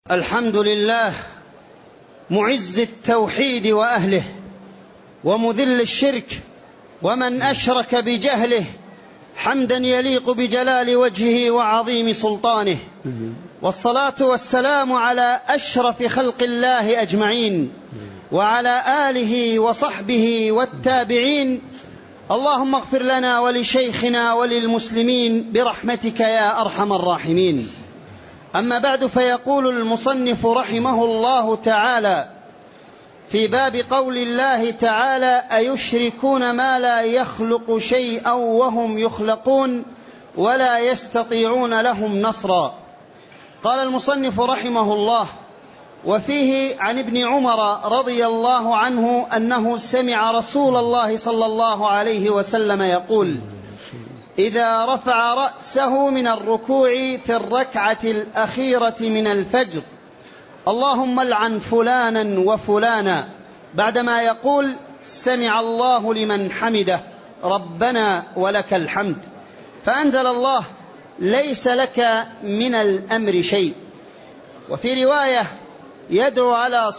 الحمد لله معز التوحيد وأهله ومذل الشرك ومن أشرك بجهله، حمدا يليق بجلال وجهه وعظيم سلطانه، والصلاة والسلام على أشرف خلق الله أجمعين وعلى آله وصحبه والتابعين. اللهم اغفر لنا ولشيخنا وللمسلمين برحمتك يا أرحم الراحمين. أما بعد، فيقول المصنف رحمه الله تعالى في باب قول الله تعالى: أيشركون ما لا يخلق شيئا وهم يخلقون ولا يستطيعون لهم نصرا. قال المصنف رحمه الله: وفيه عن ابن عمر رضي الله عنه أنه سمع رسول الله صلى الله عليه وسلم يقول: إذا رفع رأسه من الركوع في الركعة الأخيرة من الفجر: اللهم العن فلانا وفلانا، بعدما يقول: سمع الله لمن حمده، ربنا ولك الحمد. فأنزل الله: ليس لك من الأمر شيء. وفي رواية: يدعو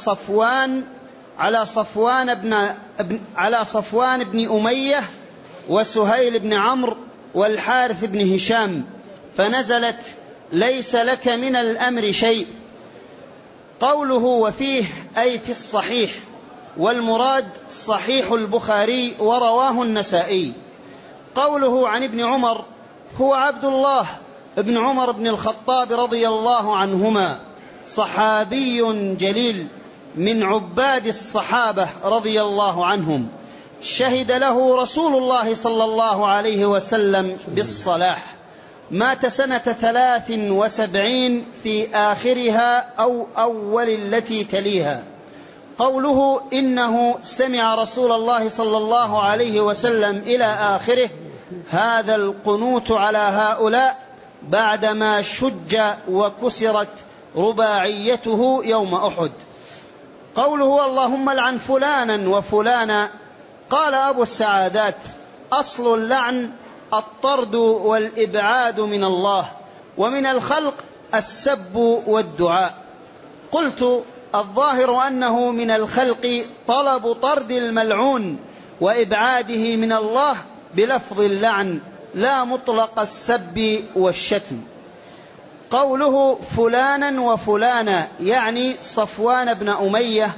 على صفوان بن أمية وسهيل بن عمرو والحارث بن هشام، فنزلت: ليس لك من الأمر شيء. قوله وفيه أي في الصحيح، والمراد صحيح البخاري ورواه النسائي. قوله عن ابن عمر هو عبد الله بن عمر بن الخطاب رضي الله عنهما، صحابي جليل من عباد الصحابة رضي الله عنهم، شهد له رسول الله صلى الله عليه وسلم بالصلاح. مات سنة 73 في آخرها أو أول التي تليها. قوله إنه سمع رسول الله صلى الله عليه وسلم إلى آخره، هذا القنوت على هؤلاء بعدما شج وكسرت رباعيته يوم أحد. قوله اللهم العن فلانا وفلانا، قال أبو السعادات: أصل اللعن الطرد والإبعاد من الله، ومن الخلق السب والدعاء. قلت: الظاهر أنه من الخلق طلب طرد الملعون وإبعاده من الله بلفظ اللعن، لا مطلق السب والشتم. قوله فلانا وفلانا يعني صفوان بن أمية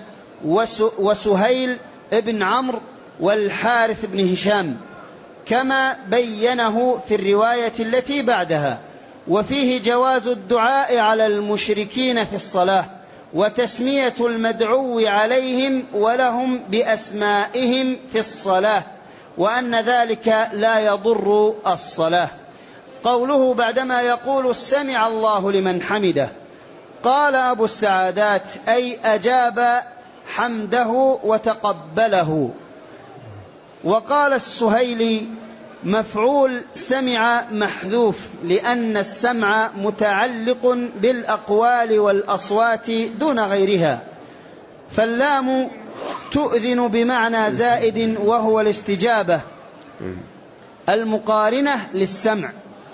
وسهيل بن عمرو والحارث بن هشام، كما بينه في الرواية التي بعدها. وفيه جواز الدعاء على المشركين في الصلاة، وتسمية المدعو عليهم ولهم بأسمائهم في الصلاة، وأن ذلك لا يضر الصلاة. قوله بعدما يقول سمع الله لمن حمده، قال أبو السعادات: أي أجاب حمده وتقبله. وقال السهيلي: مفعول سمع محذوف، لأن السمع متعلق بالأقوال والأصوات دون غيرها، فاللام تؤذن بمعنى زائد وهو الاستجابة المقارنة للسمع،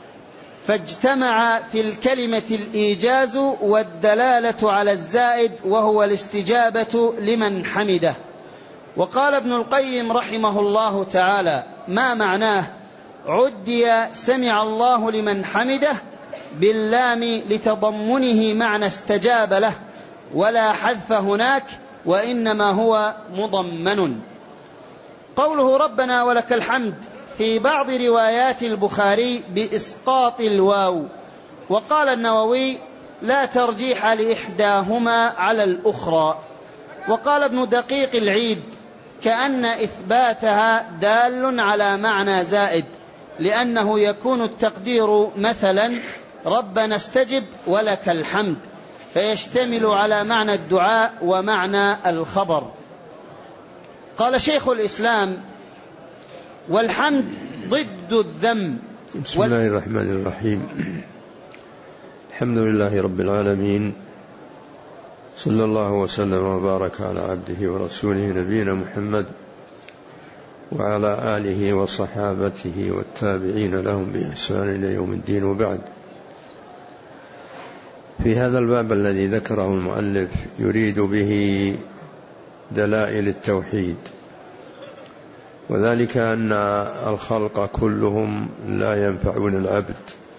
فاجتمع في الكلمة الإيجاز والدلالة على الزائد وهو الاستجابة لمن حمده. وقال ابن القيم رحمه الله تعالى: ما معناه؟ عدي سمع الله لمن حمده باللام لتضمنه معنى استجاب له، ولا حذف هناك، وإنما هو مضمن. قوله ربنا ولك الحمد في بعض روايات البخاري بإسقاط الواو. وقال النووي: لا ترجيح لإحداهما على الأخرى. وقال ابن دقيق العيد: كأن إثباتها دال على معنى زائد، لأنه يكون التقدير مثلا ربنا استجب ولك الحمد، فيشتمل على معنى الدعاء ومعنى الخبر. قال شيخ الإسلام: والحمد ضد الذم. بسم الله الرحمن الرحيم. الحمد لله رب العالمين، صلى الله وسلم وبارك على عبده ورسوله نبينا محمد وعلى آله وصحابته والتابعين لهم بإحسان إلى يوم الدين، وبعد. في هذا الباب الذي ذكره المؤلف يريد به دلائل التوحيد، وذلك أن الخلق كلهم لا ينفعون العبد،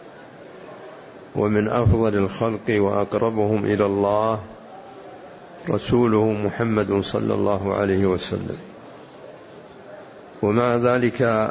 ومن أفضل الخلق وأقربهم إلى الله رسوله محمد صلى الله عليه وسلم. ومع ذلك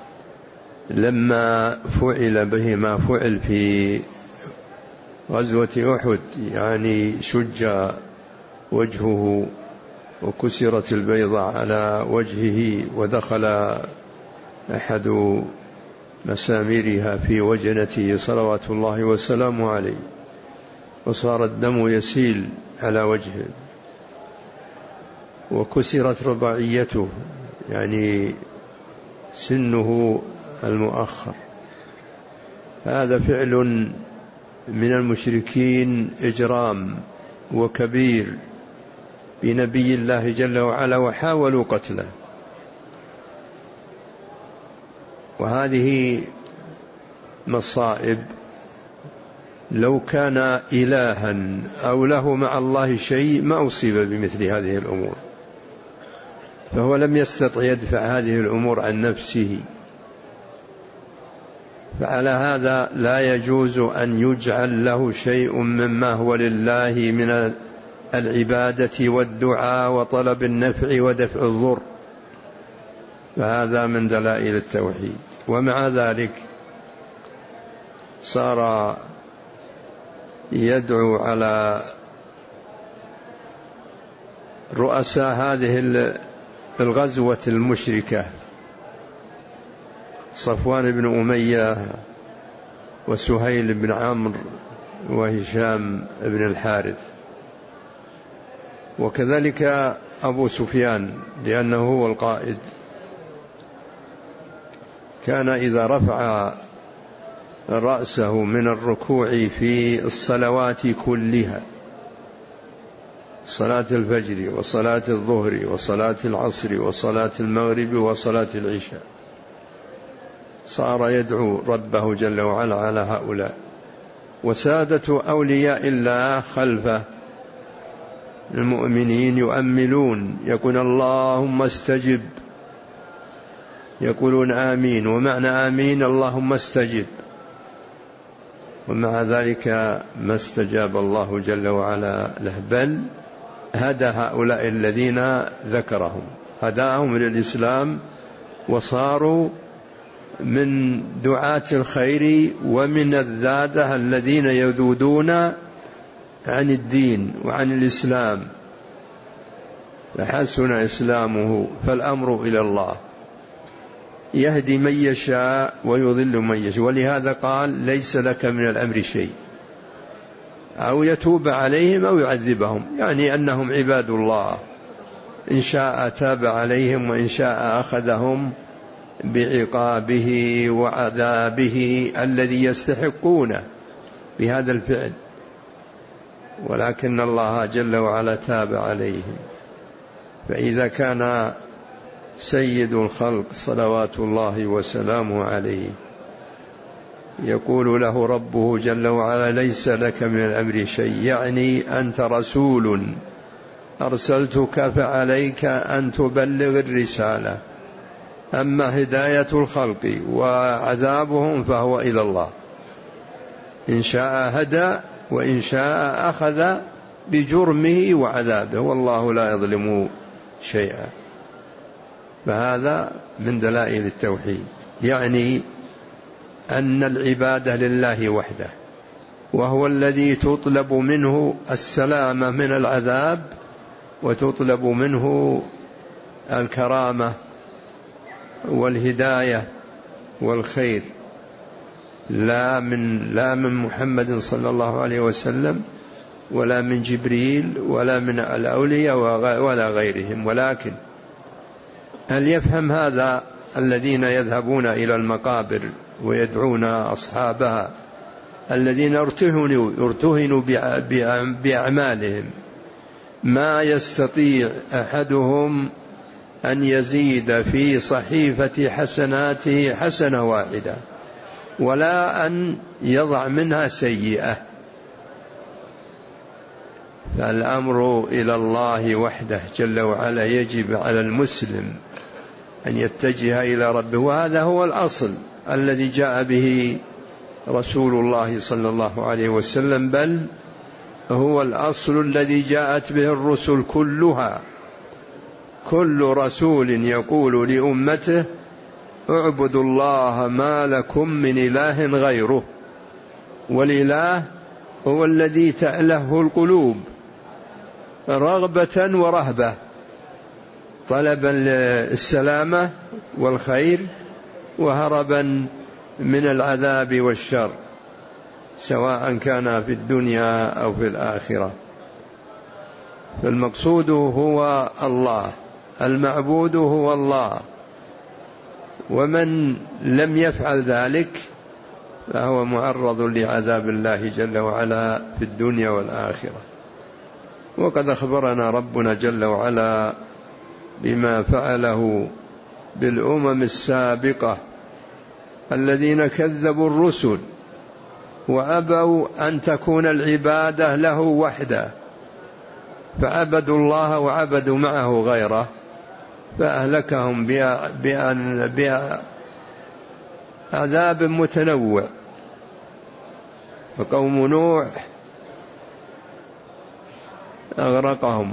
لما فعل به ما فعل في غزوة أحد، يعني شج وجهه وكسرت البيضة على وجهه ودخل أحد مساميرها في وجنته صلوات الله وسلامه عليه، وصار الدم يسيل على وجهه، وكسرت رباعيته يعني سنه المؤخر. هذا فعل من المشركين إجرام وكبير بنبي الله جل وعلا، وحاولوا قتله. وهذه مصائب، لو كان إلها أو له مع الله شيء ما أصيب بمثل هذه الأمور، فهو لم يستطع يدفع هذه الأمور عن نفسه. فعلى هذا لا يجوز أن يجعل له شيء مما هو لله من العبادة والدعاء وطلب النفع ودفع الضر، فهذا من دلائل التوحيد. ومع ذلك صار يدعو على رؤساء هذه الغزوة المشركة، صفوان بن أمية وسهيل بن عمرو وهشام بن الحارث، وكذلك أبو سفيان لأنه هو القائد. كان إذا رفع رأسه من الركوع في الصلوات كلها، صلاة الفجر وصلاة الظهر وصلاة العصر وصلاة المغرب وصلاة العشاء، صار يدعو ربه جل وعلا على هؤلاء. وسادة أولياء الله خلفه المؤمنين يؤملون، يقول اللهم استجب، يقولون آمين، ومعنى آمين اللهم استجب. ومع ذلك ما استجاب الله جل وعلا له، بل هدى هؤلاء الذين ذكرهم، هداهم للإسلام، وصاروا من دعاة الخير ومن الذادة الذين يذودون عن الدين وعن الإسلام، فحسن إسلامه. فالأمر إلى الله، يهدي من يشاء ويضل من يشاء. ولهذا قال ليس لك من الأمر شيء، أو يتوب عليهم أو يعذبهم، يعني أنهم عباد الله، إن شاء تاب عليهم وإن شاء أخذهم بعقابه وعذابه الذي يستحقونه بهذا الفعل. ولكن الله جل وعلا تاب عليهم. فإذا كان سيد الخلق صلوات الله وسلامه عليه يقول له ربه جل وعلا ليس لك من الأمر شيء، يعني أنت رسول أرسلتك فعليك أن تبلغ الرسالة، أما هداية الخلق وعذابهم فهو إلى الله، إن شاء هدى وإن شاء أخذ بجرمه وعذابه، والله لا يظلم شيئا. فهذا من دلائل التوحيد، يعني أن العبادة لله وحده، وهو الذي تطلب منه السلامة من العذاب وتطلب منه الكرامة والهداية والخير، لا من محمد صلى الله عليه وسلم ولا من جبريل ولا من الأولياء ولا غيرهم. ولكن هل يفهم هذا الذين يذهبون إلى المقابر ويدعون أصحابها الذين ارتهنوا بأعمالهم؟ ما يستطيع أحدهم أن يزيد في صحيفة حسناته حسنة واحدة، ولا أن يضع منها سيئة. فالأمر إلى الله وحده جل وعلا. يجب على المسلم أن يتجه إلى ربه، وهذا هو الأصل الذي جاء به رسول الله صلى الله عليه وسلم، بل هو الأصل الذي جاءت به الرسل كلها. كل رسول يقول لأمته اعبدوا الله ما لكم من إله غيره، والإله هو الذي تأله القلوب رغبة ورهبة، طلبا للسلامة والخير وهربا من العذاب والشر، سواء كان في الدنيا أو في الآخرة. فالمقصود هو الله، المعبود هو الله، ومن لم يفعل ذلك فهو معرض لعذاب الله جل وعلا في الدنيا والآخرة. وقد أخبرنا ربنا جل وعلا بما فعله بالأمم السابقة الذين كذبوا الرسل وأبوا أن تكون العبادة له وحده، فعبدوا الله وعبدوا معه غيره، فأهلكهم بعذاب متنوع. فقوم نوح أغرقهم،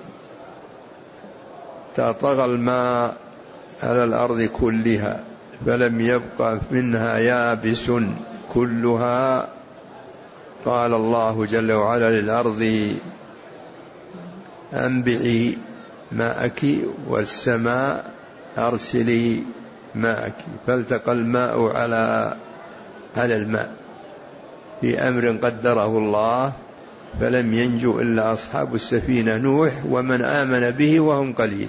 طغى الماء على الأرض كلها فلم يبق منها يابس كلها. قال الله جل وعلا للأرض أنبعي ماءك والسماء أرسلي ماءك، فالتقى الماء على الماء في أمر قدره الله، فلم ينجو إلا أصحاب السفينة نوح ومن آمن به وهم قليل.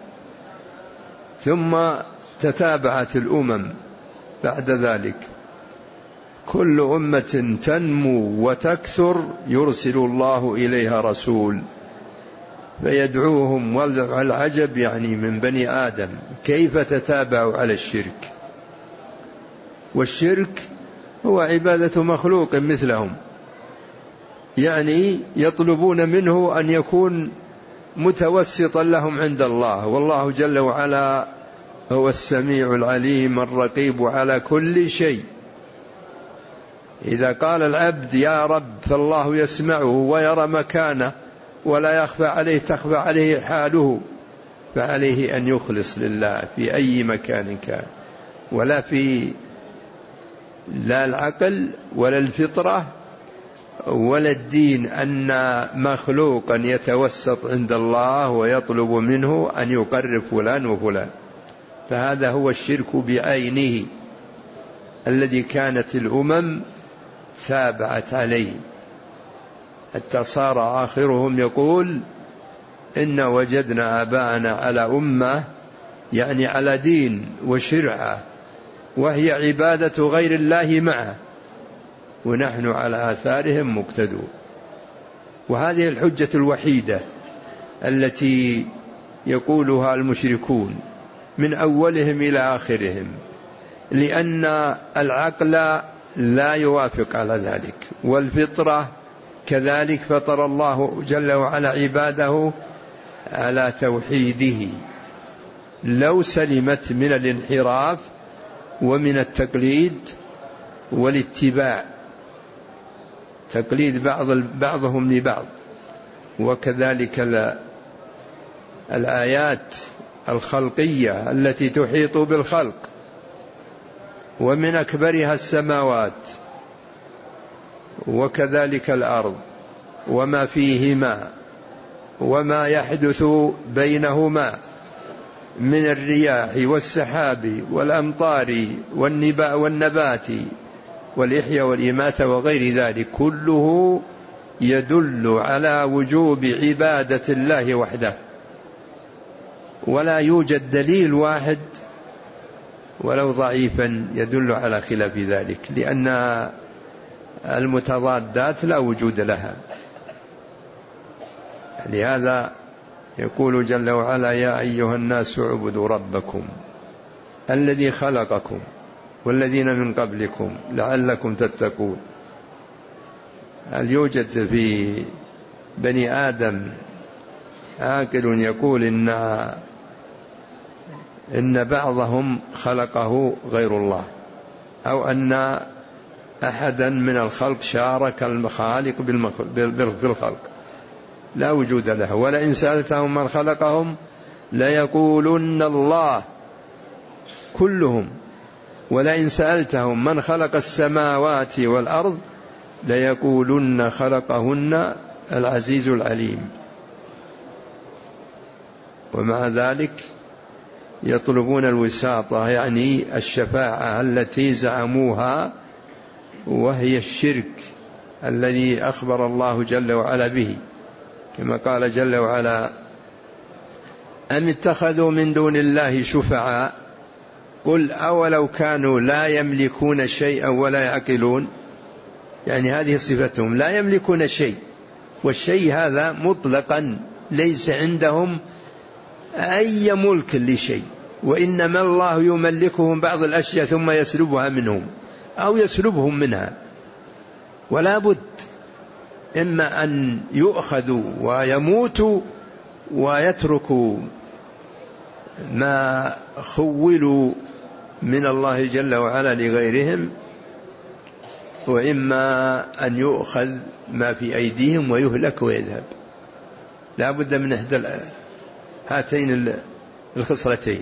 ثم تتابعت الأمم بعد ذلك، كل أمة تنمو وتكثر يرسل الله إليها رسول فيدعوهم. والعجب يعني من بني آدم كيف تتابعوا على الشرك، والشرك هو عبادة مخلوق مثلهم، يعني يطلبون منه أن يكون متوسطا لهم عند الله، والله جل وعلا هو السميع العليم الرقيب على كل شيء. إذا قال العبد يا رب فالله يسمعه ويرى مكانه ولا تخفى عليه حاله، فعليه أن يخلص لله في أي مكان كان، ولا في لا العقل ولا الفطرة ولا الدين أن مخلوقا يتوسط عند الله ويطلب منه أن يقرب فلان وفلان. فهذا هو الشرك بعينه الذي كانت الأمم ثابعت عليه، حتى صار آخرهم يقول إن وجدنا آباءنا على أمة، يعني على دين وشرعة، وهي عبادة غير الله معه، ونحن على آثارهم مقتدون. وهذه الحجة الوحيدة التي يقولها المشركون من أولهم إلى آخرهم، لأن العقل لا يوافق على ذلك، والفطرة كذلك، فطر الله جل وعلا عباده على توحيده. لو سلمت من الانحراف ومن التقليد والاتباع، تقليد بعضهم لبعض، وكذلك الآيات الخلقية التي تحيط بالخلق، ومن أكبرها السماوات وكذلك الأرض وما فيهما وما يحدث بينهما من الرياح والسحاب والأمطار والنبات والإحياء والإماتة وغير ذلك، كله يدل على وجوب عبادة الله وحده. ولا يوجد دليل واحد ولو ضعيفا يدل على خلاف ذلك، لأن المتضادات لا وجود لها. لهذا يقول جل وعلا يا أيها الناس اعبدوا ربكم الذي خلقكم والذين من قبلكم لعلكم تتقون. هل يوجد في بني آدم عاقل يقول إن بعضهم خلقه غير الله، أو أن أحدا من الخلق شارك الخالق بالخلق، لا وجود له. ولئن سألتهم من خلقهم ليقولن الله كلهم، ولئن سألتهم من خلق السماوات والأرض ليقولن خلقهن العزيز العليم. ومع ذلك يطلبون الوساطة، يعني الشفاعة التي زعموها، وهي الشرك الذي أخبر الله جل وعلا به، كما قال جل وعلا: أم اتخذوا من دون الله شفعاء قل أولو كانوا لا يملكون شيئا ولا يعقلون. يعني هذه صفتهم، لا يملكون شيء، والشيء هذا مطلقا ليس عندهم أي ملك لشيء، وإنما الله يملكهم بعض الأشياء ثم يسلبها منهم أو يسلبهم منها. ولا بد إما أن يؤخذوا ويموتوا ويتركوا ما خولوا من الله جل وعلا لغيرهم، وإما أن يؤخذ ما في أيديهم ويهلك ويذهب. لا بد من إحدى هاتين الخصلتين.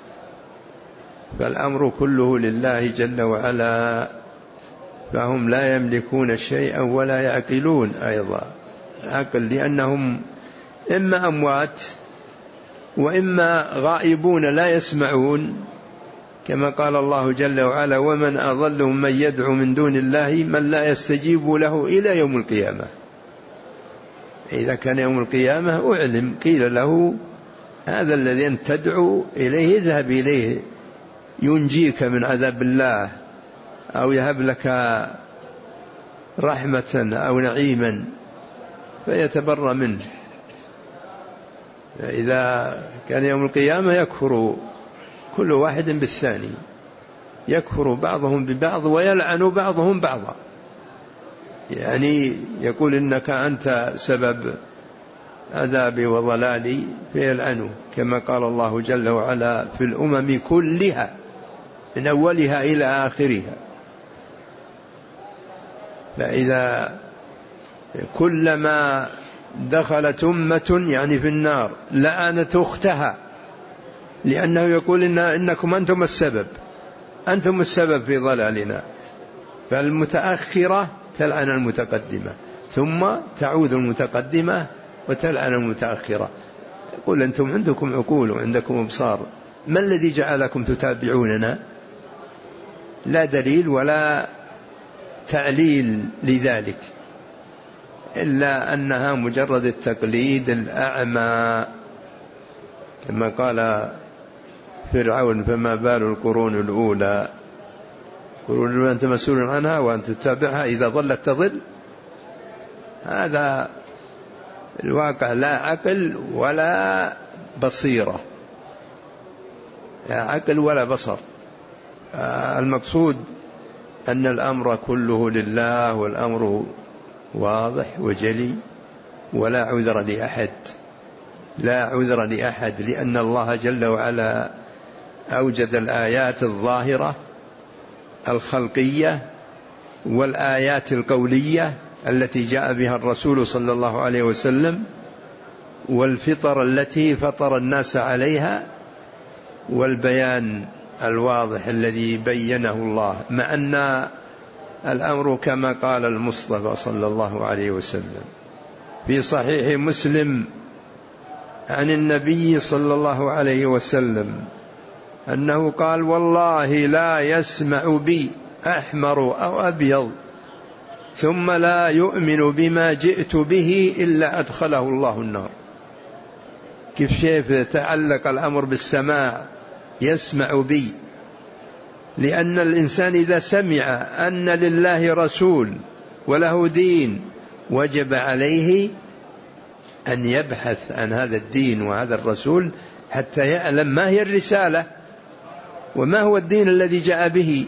فالأمر كله لله جل وعلا، فهم لا يملكون شيئا ولا يعقلون أيضا عقل، لأنهم إما أموات وإما غائبون لا يسمعون، كما قال الله جل وعلا: ومن أضل من يدعو من دون الله من لا يستجيب له إلى يوم القيامة. إذا كان يوم القيامة أعلم، قيل له: هذا الذي أنت تدعو إليه اذهب إليه ينجيك من عذاب الله، أو يهب لك رحمة أو نعيما، فيتبرى منه. إذا كان يوم القيامة يكفر كل واحد بالثاني، يكفر بعضهم ببعض ويلعن بعضهم بعضا، يعني يقول إنك أنت سبب عذابي وضلالي فيلعنه، كما قال الله جل وعلا: في الأمم كلها من أولها إلى آخرها. فإذا كلما دخلت أمة يعني في النار لعنت أختها، لأنه يقول إنكم أنتم السبب في ضلالنا. فالمتأخرة تلعن المتقدمة، ثم تعود المتقدمة وتلعن المتأخرة. يقول: أنتم عندكم عقول وعندكم أبصار، ما الذي جعلكم تتابعوننا؟ لا دليل ولا تعليل لذلك، إلا أنها مجرد التقليد الأعمى، كما قال فرعون: فما بال القرون الأولى، القرون الأولى أنت مسؤول عنها وأنت تتابعها، إذا ظلت تضل. هذا الواقع، لا عقل ولا بصيرة، لا عقل ولا بصر. المقصود أن الأمر كله لله، والأمر واضح وجلي، ولا عذر لأحد، لا عذر لأحد، لأن الله جل وعلا أوجد الآيات الظاهرة الخلقية والآيات القولية التي جاء بها الرسول صلى الله عليه وسلم، والفطر التي فطر الناس عليها، والبيان الواضح الذي بينه الله، مع أن الأمر كما قال المصطفى صلى الله عليه وسلم في صحيح مسلم عن النبي صلى الله عليه وسلم أنه قال: والله لا يسمع بي أحمر أو أبيض ثم لا يؤمن بما جئت به إلا أدخله الله النار. كيف شايف تعلق الأمر بالسماع؟ يسمع بي، لأن الإنسان إذا سمع أن لله رسول وله دين وجب عليه أن يبحث عن هذا الدين وهذا الرسول حتى يعلم ما هي الرسالة وما هو الدين الذي جاء به.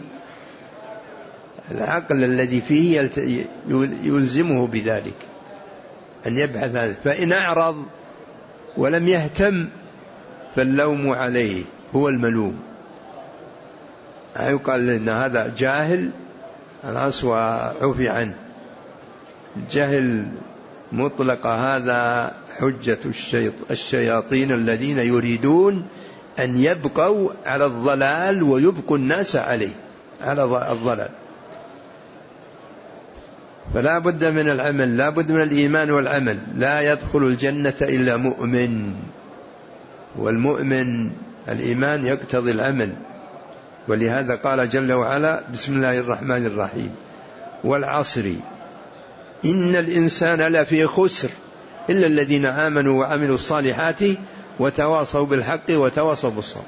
العقل الذي فيه يلزمه بذلك، أن يبحث عنه، فإن أعرض ولم يهتم فاللوم عليه، هو الملوم. يقال إن هذا جاهل خلاص وعفي عنه. الجهل مطلق هذا حجة الشياطين الذين يريدون أن يبقوا على الضلال ويبقوا الناس عليه على الضلال. فلا بد من العمل، لا بد من الإيمان والعمل. لا يدخل الجنة إلا مؤمن، والمؤمن الإيمان يقتضي العمل. ولهذا قال جل وعلا: بسم الله الرحمن الرحيم: والعصر إن الإنسان لفي خسر إلا الذين آمنوا وعملوا الصالحات وتواصوا بالحق وتواصوا بالصبر.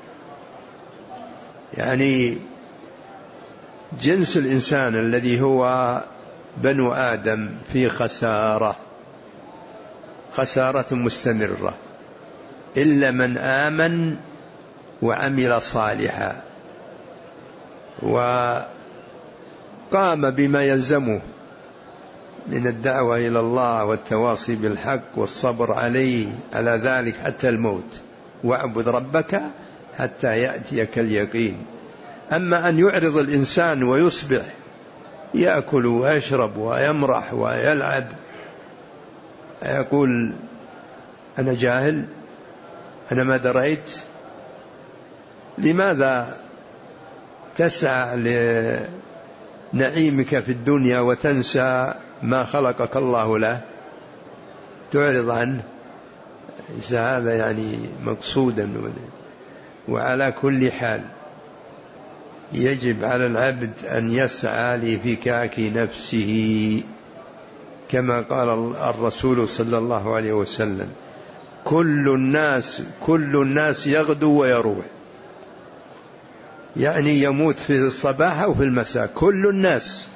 يعني جنس الإنسان الذي هو بنو آدم في خسارة مستمرة، إلا من آمن وعمل صالحا وقام بما يلزمه من الدعوة إلى الله والتواصي بالحق والصبر عليه على ذلك حتى الموت. واعبد ربك حتى يأتيك اليقين. أما أن يعرض الإنسان ويصبح يأكل ويشرب ويمرح ويلعب، يقول: أنا جاهل، أنا ما دريت. لماذا تسعى لنعيمك في الدنيا وتنسى ما خلقك الله له؟ تعرض عنه. ليس هذا يعني مقصودا. وعلى كل حال يجب على العبد أن يسعى لفكاك نفسه، كما قال الرسول صلى الله عليه وسلم: كل الناس يغدو ويروح، يعني يموت في الصباح أو في المساء، كل الناس.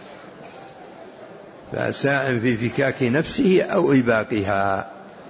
فساع في فكاك نفسه أو إباقها،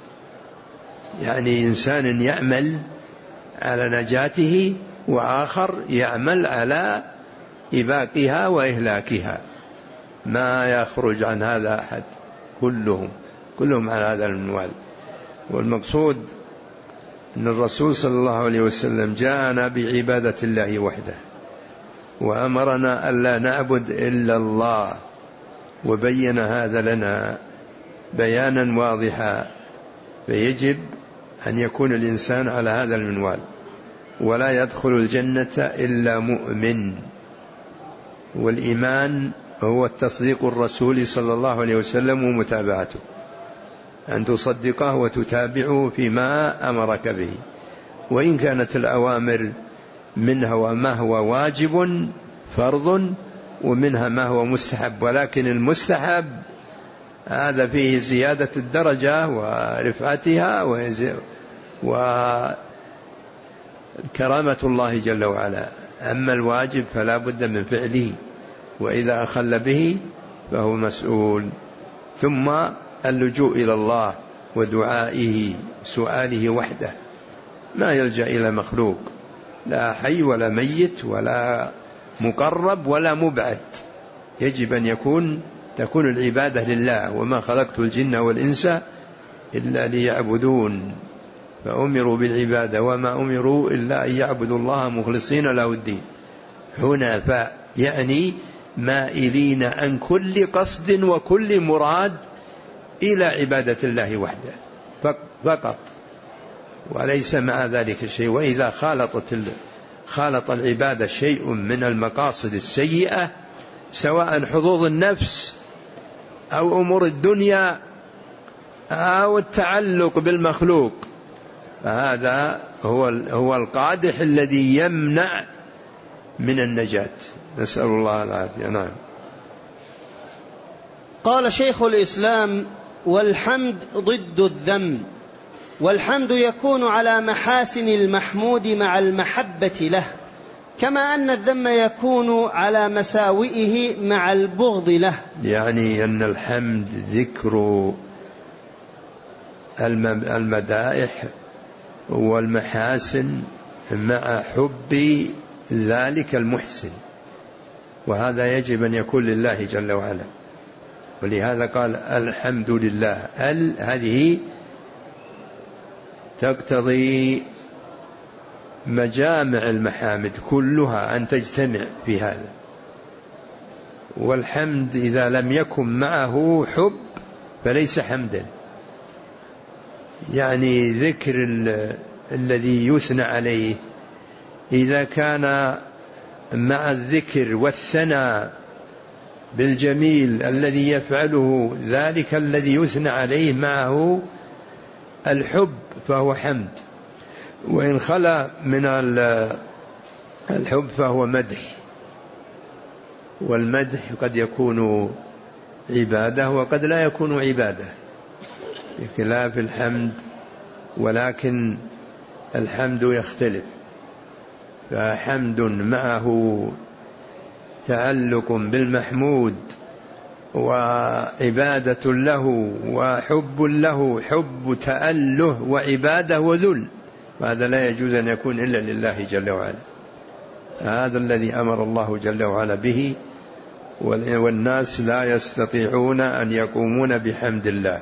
يعني إنسان يعمل على نجاته وآخر يعمل على إباقها وإهلاكها، ما يخرج عن هذا أحد، كلهم على هذا المنوال. والمقصود أن الرسول صلى الله عليه وسلم جاءنا بعبادة الله وحده، وأمرنا ألا نعبد إلا الله، وبين هذا لنا بيانا واضحا. فيجب أن يكون الإنسان على هذا المنوال. ولا يدخل الجنة إلا مؤمن. والإيمان هو التصديق الرسول صلى الله عليه وسلم ومتابعته، أن تصدقه وتتابعه فيما أمرك به، وإن كانت الأوامر منها وما هو واجب فرض، ومنها ما هو مستحب، ولكن المستحب هذا فيه زيادة الدرجة ورفعتها وكرامة الله جل وعلا. أما الواجب فلا بد من فعله، وإذا أخل به فهو مسؤول. ثم اللجوء إلى الله ودعائه، سؤاله وحده، ما يلجأ إلى مخلوق، لا حي ولا ميت ولا مقرب ولا مبعد. يجب أن تكون العبادة لله: وما خلقت الجن والإنس إلا ليعبدون. فأمروا بالعبادة وما أمروا إلا أن يعبدوا الله مخلصين له الدين حنفاء، يعني مائلين عن كل قصد وكل مراد إلى عبادة الله وحده فقط، وليس مع ذلك شيء. وإذا خالط العبادة شيء من المقاصد السيئة، سواء حظوظ النفس أو أمور الدنيا أو التعلق بالمخلوق، فهذا هو القادح الذي يمنع من النجاة. نسأل الله العافية. نعم. قال شيخ الإسلام: والحمد ضد الذم، والحمد يكون على محاسن المحمود مع المحبة له، كما أن الذم يكون على مساوئه مع البغض له. يعني أن الحمد ذكر المدائح والمحاسن مع حب ذلك المحسن، وهذا يجب أن يكون لله جل وعلا. ولهذا قال الحمد لله. هذه تقتضي مجامع المحامد كلها أن تجتمع في هذا. والحمد إذا لم يكن معه حب فليس حمدا، يعني ذكر الذي يثنى عليه إذا كان مع الذكر والثناء بالجميل الذي يفعله ذلك الذي يثنى عليه معه الحب فهو حمد، وإن خلا من الحب فهو مدح. والمدح قد يكون عبادة وقد لا يكون عبادة بخلاف الحمد، ولكن الحمد يختلف، فحمد معه تعلق بالمحمود وعبادة له وحب له، حب تأله وعبادة وذل، وهذا لا يجوز أن يكون إلا لله جل وعلا. هذا الذي أمر الله جل وعلا به، والناس لا يستطيعون أن يقومون بحمد الله،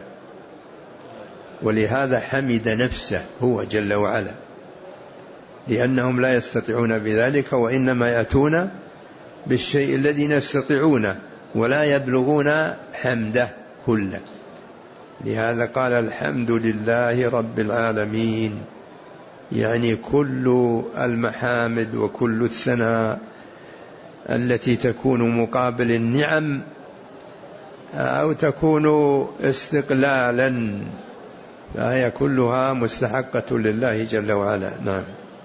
ولهذا حمد نفسه هو جل وعلا، لأنهم لا يستطيعون بذلك، وإنما يأتون بالشيء الذي يستطيعونه ولا يبلغون حمده كله. لهذا قال الحمد لله رب العالمين، يعني كل المحامد وكل الثناء التي تكون مقابل النعم أو تكون استقلالا فهي كلها مستحقة لله جل وعلا. نعم.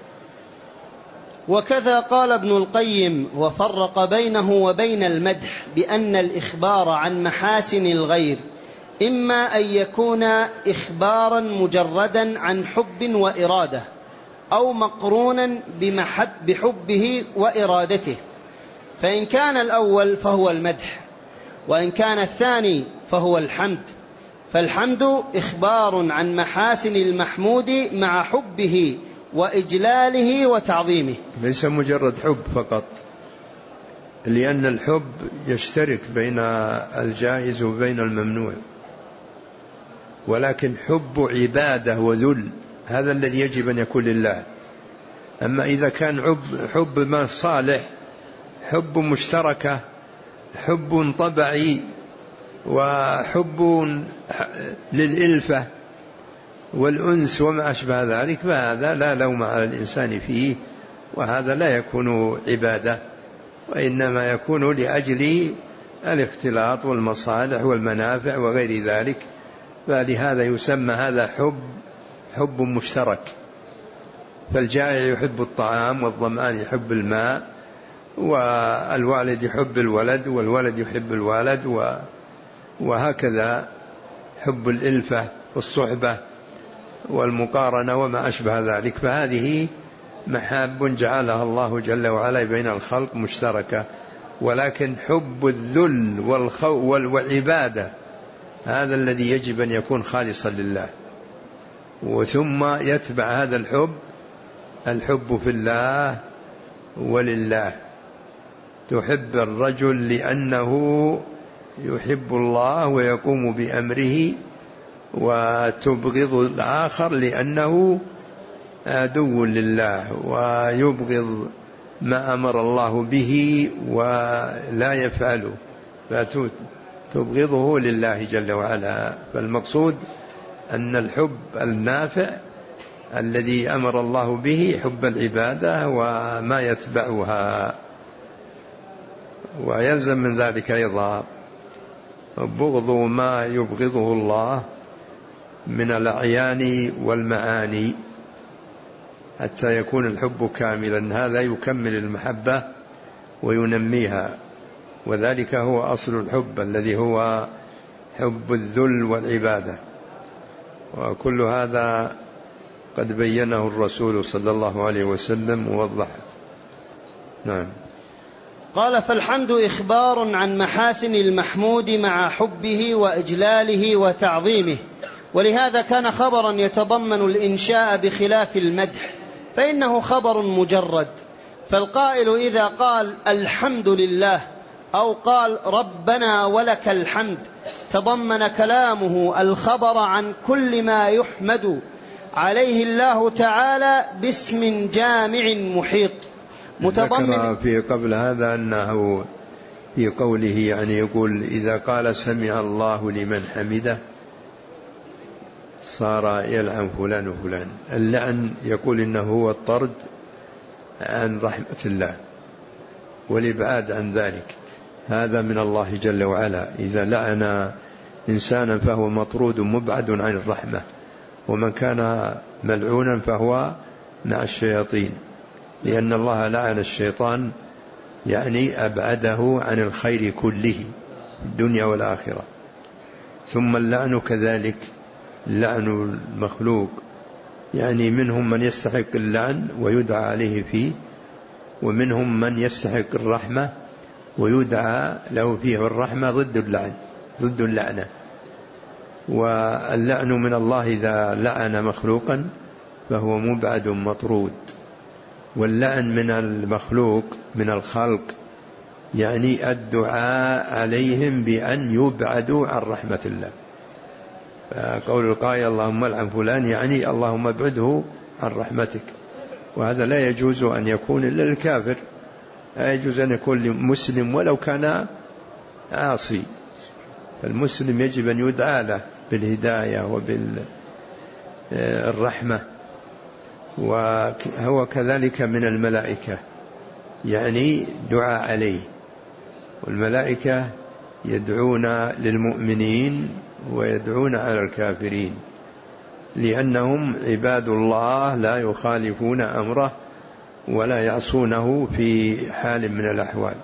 وكذا قال ابن القيم وفرق بينه وبين المدح بأن الإخبار عن محاسن الغير إما أن يكون إخبارا مجردا عن حب وإرادة، أو مقرونا بحبه وإرادته، فإن كان الأول فهو المدح، وإن كان الثاني فهو الحمد. فالحمد إخبار عن محاسن المحمود مع حبه وإجلاله وتعظيمه، ليس مجرد حب فقط، لأن الحب يشترك بين الجائز وبين الممنوع، ولكن حب عبادة وذل هذا الذي يجب أن يكون لله. أما إذا كان حب ما صالح، حب مشتركة، حب طبعي، وحب للإلفة والأنس وما أشبه ذلك، فهذا لا لوم على الإنسان فيه، وهذا لا يكون عبادة، وإنما يكون لأجل الاختلاط والمصالح والمنافع وغير ذلك. فلهذا يسمى هذا حب مشترك، فالجائع يحب الطعام، والظمآن يحب الماء، والوالد يحب الولد، والولد يحب الوالد، وهكذا حب الإلفة والصحبة والمقارنة وما أشبه ذلك. فهذه محاب جعلها الله جل وعلا بين الخلق مشتركة، ولكن حب الذل والعبادة هذا الذي يجب أن يكون خالصا لله. وثم يتبع هذا الحب في الله ولله. تحب الرجل لأنه يحب الله ويقوم بأمره، وتبغض الآخر لأنه عدو لله ويبغض ما أمر الله به ولا يفعله، فتبغضه لله جل وعلا. فالمقصود أن الحب النافع الذي أمر الله به حب العبادة وما يتبعها، ويلزم من ذلك أيضا بغض ما يبغضه الله من الأعيان والمعاني حتى يكون الحب كاملا. هذا يكمل المحبة وينميها، وذلك هو أصل الحب الذي هو حب الذل والعبادة. وكل هذا قد بينه الرسول صلى الله عليه وسلم ووضحه. نعم. قال: فالحمد إخبار عن محاسن المحمود مع حبه وإجلاله وتعظيمه، ولهذا كان خبرا يتضمن الإنشاء بخلاف المدح، فإنه خبر مجرد. فالقائل إذا قال الحمد لله أو قال ربنا ولك الحمد تضمن كلامه الخبر عن كل ما يحمد عليه الله تعالى باسم جامع محيط ذكر في قبل هذا أنه في قوله يعني يقول إذا قال سمع الله لمن حمده صار يلعن فلان وفلان. اللعن يقول إنه هو الطرد عن رحمة الله والإبعاد عن ذلك، هذا من الله جل وعلا. إذا لعن إنسانا فهو مطرود مبعد عن الرحمة، ومن كان ملعونا فهو مع الشياطين، لأن الله لعن الشيطان يعني أبعده عن الخير كله في الدنيا والآخرة. ثم اللعن كذلك لعن المخلوق، يعني منهم من يستحق اللعن ويدعى عليه فيه، ومنهم من يستحق الرحمة ويدعى له فيه الرحمة ضد اللعنة. واللعن من الله إذا لعن مخلوقا فهو مبعد مطرود، واللعن من المخلوق من الخلق يعني الدعاء عليهم بأن يبعدوا عن رحمة الله. فقول القائل اللهم لعن فلان يعني اللهم ابعده عن رحمتك، وهذا لا يجوز أن يكون إلا للكافر، لا يجوز أن يكون لمسلم ولو كان عاصي. فالمسلم يجب أن يدعى له بالهداية وبالرحمة. وهو كذلك من الملائكة، يعني دعاء عليه، والملائكة يدعون للمؤمنين ويدعون على الكافرين، لأنهم عباد الله لا يخالفون أمره ولا يعصونه في حال من الأحوال.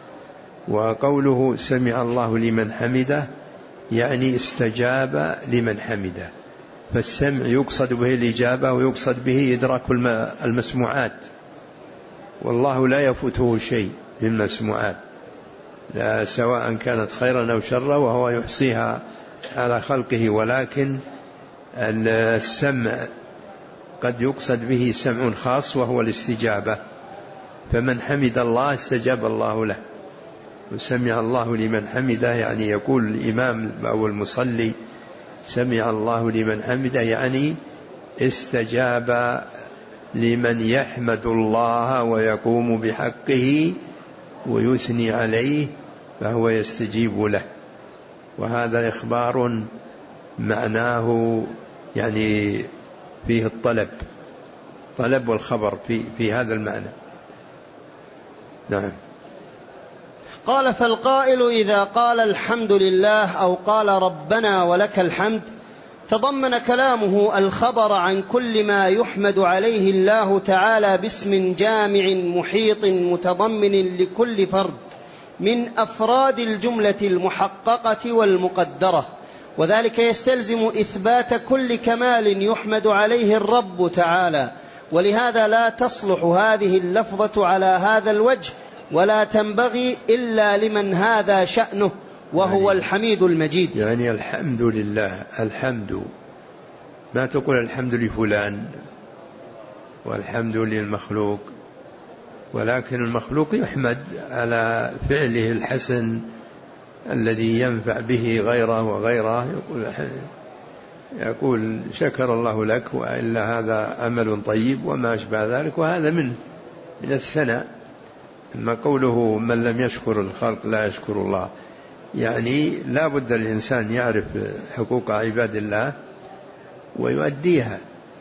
وقوله سمع الله لمن حمده يعني استجاب لمن حمده، فالسمع يقصد به الإجابة ويقصد به إدراك المسموعات، والله لا يفوته شيء من المسموعات لا سواء كانت خيرا أو شرا، وهو يحصيها على خلقه. ولكن السمع قد يقصد به سمع خاص وهو الاستجابة، فمن حمد الله استجاب الله له. وسمع الله لمن حمده يعني يقول الإمام أو المصلي سمع الله لمن حمده يعني استجاب لمن يحمد الله ويقوم بحقه ويثني عليه، فهو يستجيب له. وهذا إخبار معناه يعني فيه الطلب والخبر في هذا المعنى. نعم. قال فالقائل إذا قال الحمد لله أو قال ربنا ولك الحمد تضمن كلامه الخبر عن كل ما يحمد عليه الله تعالى باسم جامع محيط متضمن لكل فرد من أفراد الجملة المحققة والمقدرة، وذلك يستلزم إثبات كل كمال يحمد عليه الرب تعالى. ولهذا لا تصلح هذه اللفظة على هذا الوجه ولا تنبغي إلا لمن هذا شأنه وهو الحميد المجيد. يعني الحمد لله، الحمد ما تقول الحمد لفلان والحمد للمخلوق، ولكن المخلوق يحمد على فعله الحسن الذي ينفع به غيره وغيره، يقول شكر الله لك، وإلا هذا عمل طيب وما أشبه ذلك، وهذا من الثناء. أما قوله من لم يشكر الخلق لا يشكر الله، يعني لا بد الإنسان يعرف حقوق عباد الله ويؤديها.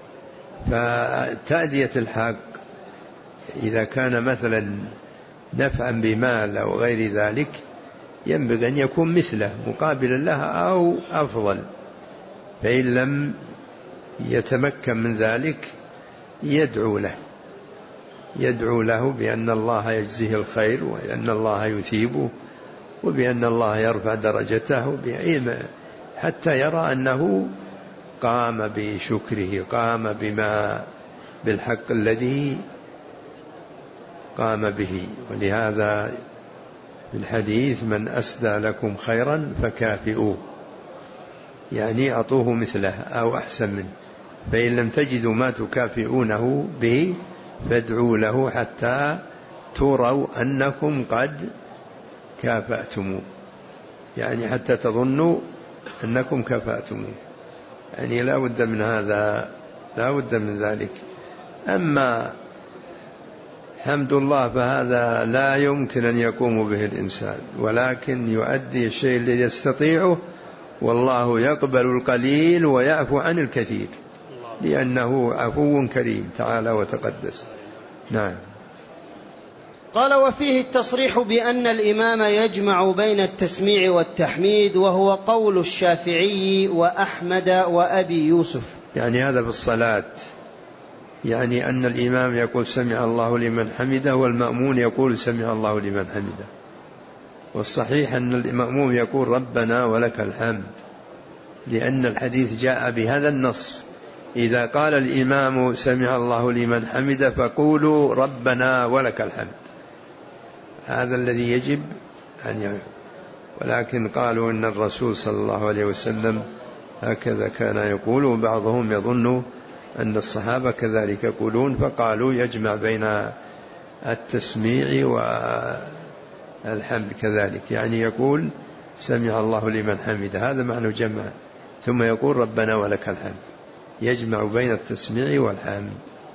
فتأدية الحق إذا كان مثلا نفعا بمال أو غير ذلك ينبغي أن يكون مثله مقابل لها أو أفضل، فإن لم يتمكن من ذلك يدعو له بأن الله يجزيه الخير وأن الله يثيبه وبأن الله يرفع درجته حتى يرى أنه قام بشكره، قام بالحق الذي قام به. ولهذا في الحديث من أسدى لكم خيرا فكافئوه، يعني أعطوه مثله أو أحسن منه، فإن لم تجدوا ما تكافئونه به فادعوا له حتى تروا أنكم قد كافأتموه، يعني حتى تظنوا أنكم كافأتموه، يعني لا بد من هذا، لا بد من ذلك. أما حمد الله فهذا لا يمكن أن يقوم به الإنسان، ولكن يؤدي الشيء الذي يستطيعه، والله يقبل القليل ويعفو عن الكثير، لأنه عفو كريم تعالى وتقدس. نعم. قال: وفيه التصريح بأن الإمام يجمع بين التسميع والتحميد، وهو قول الشافعي وأحمد وأبي يوسف. يعني هذا في الصلاة، يعني أن الإمام يقول سمع الله لمن حمده، والمأمون يقول سمع الله لمن حمده. والصحيح أن المأموم يقول ربنا ولك الحمد، لأن الحديث جاء بهذا النص: إذا قال الإمام سمع الله لمن حمده فقولوا ربنا ولك الحمد. هذا الذي يجب أن يعلم. ولكن قالوا إن الرسول صلى الله عليه وسلم هكذا كان يقول، وبعضهم يظن أن الصحابة كذلك يقولون، فقالوا يجمع بين التسميع والحمد كذلك، يعني يقول سمع الله لمن حمده، هذا معنى جمع، ثم يقول ربنا ولك الحمد، يجمع بين التسميع والحمد.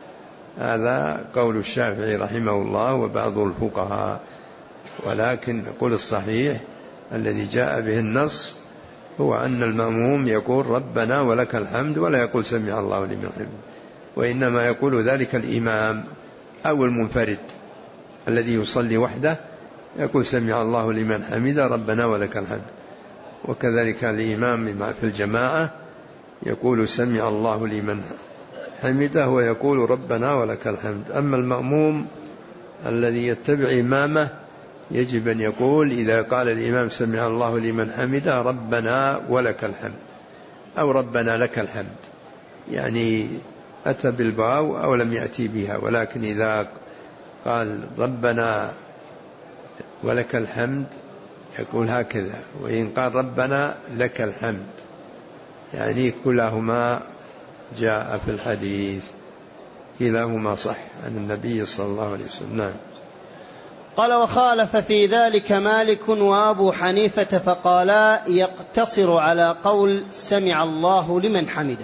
هذا قول الشافعي رحمه الله وبعض الفقهاء، ولكن قول الصحيح الذي جاء به النص هو أن المأموم يقول ربنا ولك الحمد، ولا يقول سمع الله لمن حمده، وإنما يقول ذلك الإمام أو المنفرد الذي يصلي وحده، يقول سمع الله لمن حمده ربنا ولك الحمد. وكذلك الإمام في الجماعة يقول سمع الله لمن حمده ويقول ربنا ولك الحمد. أما المأموم الذي يتبع إمامه يجب أن يقول إذا قال الإمام سمع الله لمن حمده ربنا ولك الحمد، أو ربنا لك الحمد، يعني أتى بالواو أو لم يأتي بها. ولكن إذا قال ربنا ولك الحمد يقول هكذا، وإن قال ربنا لك الحمد، يعني كلاهما جاء في الحديث، كلاهما صح عن النبي صلى الله عليه وسلم. نعم. قال: وخالف في ذلك مالك وأبو حنيفة، فقالا يقتصر على قول سمع الله لمن حمده،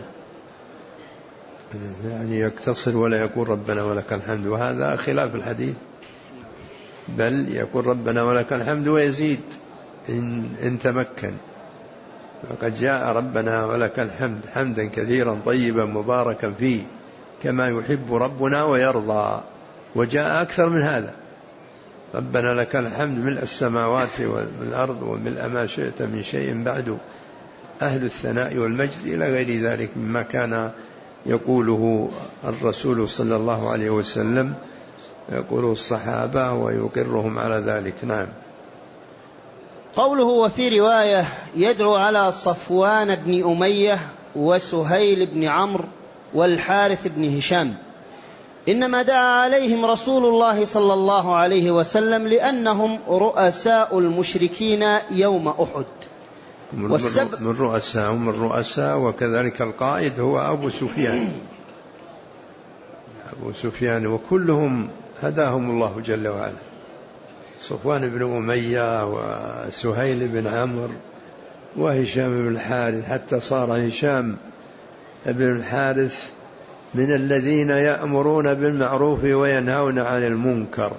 يعني يقتصر ولا يقول ربنا ولك الحمد، وهذا خلاف الحديث، بل يقول ربنا ولك الحمد ويزيد إن تمكن. وقد جاء ربنا ولك الحمد حمدا كثيرا طيبا مباركا فيه كما يحب ربنا ويرضى، وجاء أكثر من هذا: ربنا لك الحمد ملء السماوات والأرض وملء ما شئت من شيء بعد، أهل الثناء والمجد، إلى غير ذلك مما كان يقوله الرسول صلى الله عليه وسلم، يقوله الصحابة ويقرهم على ذلك. نعم. قوله: وفي رواية يدعو على صفوان بن أمية وسهيل بن عمرو والحارث بن هشام، إنما دعا عليهم رسول الله صلى الله عليه وسلم لأنهم رؤساء المشركين يوم أحد. من رؤساء، وكذلك القائد هو أبو سفيان، وكلهم هداهم الله جل وعلا: صفوان بن أمية وسهيل بن عمرو وهشام بن الحارث، حتى صار هشام بن الحارث من الذين يأمرون بالمعروف وينهون عن المنكر.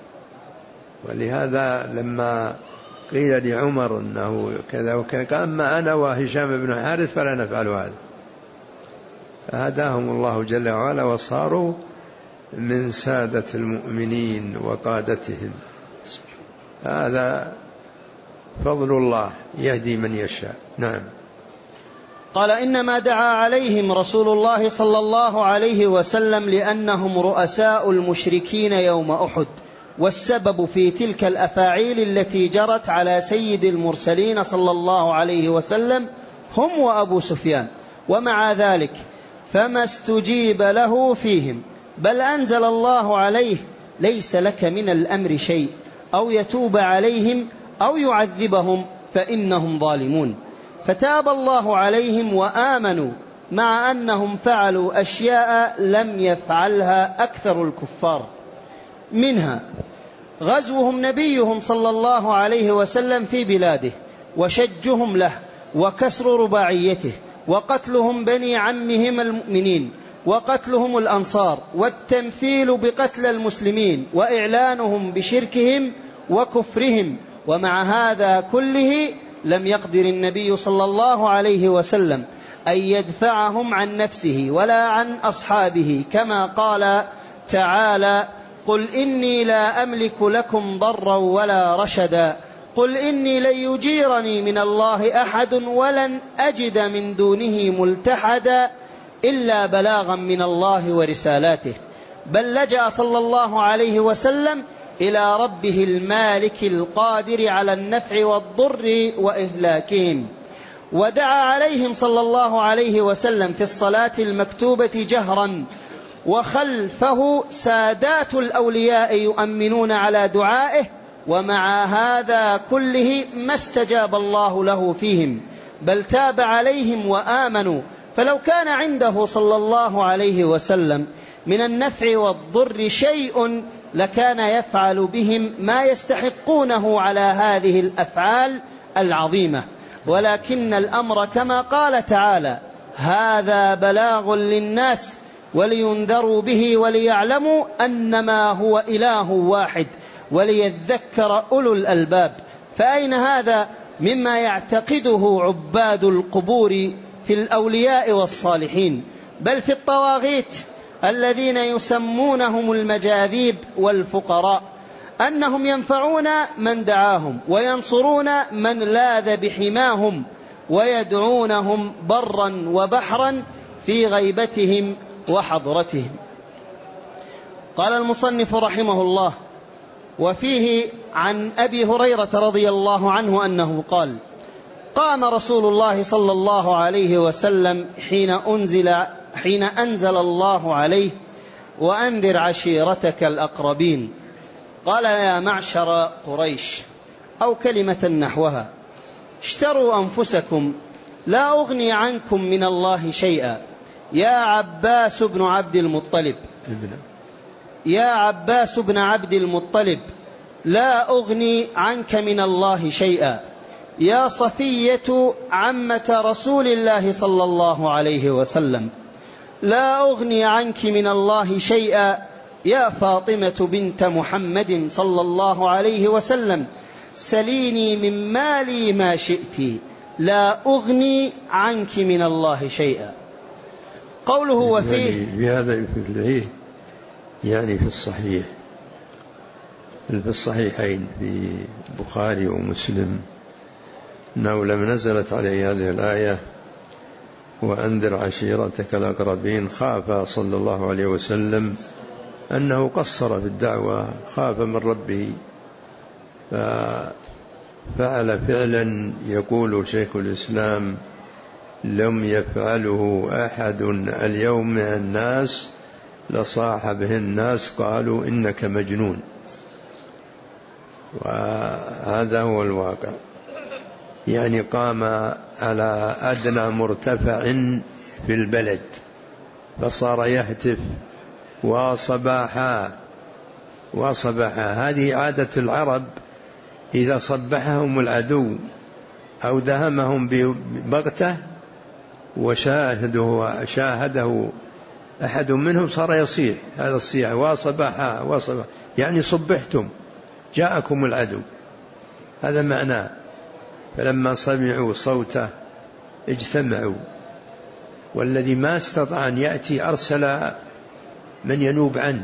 ولهذا لما قيل لعمر أنه كذا وكذا، أما أنا وهشام بن الحارث فلا نفعل هذا، فهداهم الله جل وعلا وصاروا من سادة المؤمنين وقادتهم. هذا فضل الله يهدي من يشاء. نعم. قال: إنما دعا عليهم رسول الله صلى الله عليه وسلم لأنهم رؤساء المشركين يوم أحد، والسبب في تلك الأفاعيل التي جرت على سيد المرسلين صلى الله عليه وسلم هم وأبو سفيان، ومع ذلك فما استجيب له فيهم، بل أنزل الله عليه: ليس لك من الأمر شيء، أو يتوب عليهم أو يعذبهم فإنهم ظالمون. فتاب الله عليهم وآمنوا، مع أنهم فعلوا أشياء لم يفعلها أكثر الكفار، منها غزوهم نبيهم صلى الله عليه وسلم في بلاده، وشجهم له، وكسر رباعيته، وقتلهم بني عمهم المؤمنين، وقتلهم الأنصار، والتمثيل بقتل المسلمين، وإعلانهم بشركهم وكفرهم. ومع هذا كله لم يقدر النبي صلى الله عليه وسلم أن يدفعهم عن نفسه ولا عن أصحابه، كما قال تعالى: قل إني لا أملك لكم ضرا ولا رشدا، قل إني لن يجيرني من الله أحد ولن أجد من دونه ملتحدا إلا بلاغا من الله ورسالاته. بل لجأ صلى الله عليه وسلم إلى ربه المالك القادر على النفع والضر وإهلاكهم، ودعا عليهم صلى الله عليه وسلم في الصلاة المكتوبة جهرا، وخلفه سادات الأولياء يؤمنون على دعائه، ومع هذا كله ما استجاب الله له فيهم، بل تاب عليهم وآمنوا. فلو كان عنده صلى الله عليه وسلم من النفع والضر شيء لكان يفعل بهم ما يستحقونه على هذه الأفعال العظيمة، ولكن الأمر كما قال تعالى: هذا بلاغ للناس ولينذروا به وليعلموا أنما هو إله واحد وليذكر أولو الألباب. فأين هذا مما يعتقده عباد القبور في الأولياء والصالحين، بل في الطواغيت الذين يسمونهم المجاذيب والفقراء، أنهم ينفعون من دعاهم وينصرون من لاذ بحماهم ويدعونهم برا وبحرا في غيبتهم وحضرتهم. قال المصنف رحمه الله: وفيه عن أبي هريرة رضي الله عنه أنه قال: قام رسول الله صلى الله عليه وسلم حين أنزل الله عليه: وأنذر عشيرتك الأقربين. قال: يا معشر قريش، أو كلمة نحوها: اشتروا أنفسكم لا أغني عنكم من الله شيئا. يا عباس بن عبد المطلب، يا عباس بن عبد المطلب، لا أغني عنك من الله شيئا. يا صفية عمة رسول الله صلى الله عليه وسلم، لا أغني عنك من الله شيئا. يا فاطمة بنت محمد صلى الله عليه وسلم، سليني من مالي ما شئت، لا أغني عنك من الله شيئا. قوله وفيه بهذا يعني في الصحيح، في الصحيحين في البخاري ومسلم، أنه لما نزلت عليه هذه الآية: وأنذر عشيرتك الأقربين، خاف صلى الله عليه وسلم أنه قصر في الدعوة، خاف من ربه، ففعل فعلا يقول شيخ الإسلام: لم يفعله أحد اليوم من الناس لصاح به الناس قالوا إنك مجنون. وهذا هو الواقع، يعني قام على أدنى مرتفع في البلد فصار يهتف: وصباحا وصباحا. هذه عادة العرب، إذا صبحهم العدو أو دهمهم ببغتة وشاهده أحد منهم صار يصيح هذا الصياح: وصباحا وصباحا، يعني صبحتم، جاءكم العدو، هذا معناه. فلما سمعوا صوته اجتمعوا، والذي ما استطاع أن يأتي أرسل من ينوب عنه،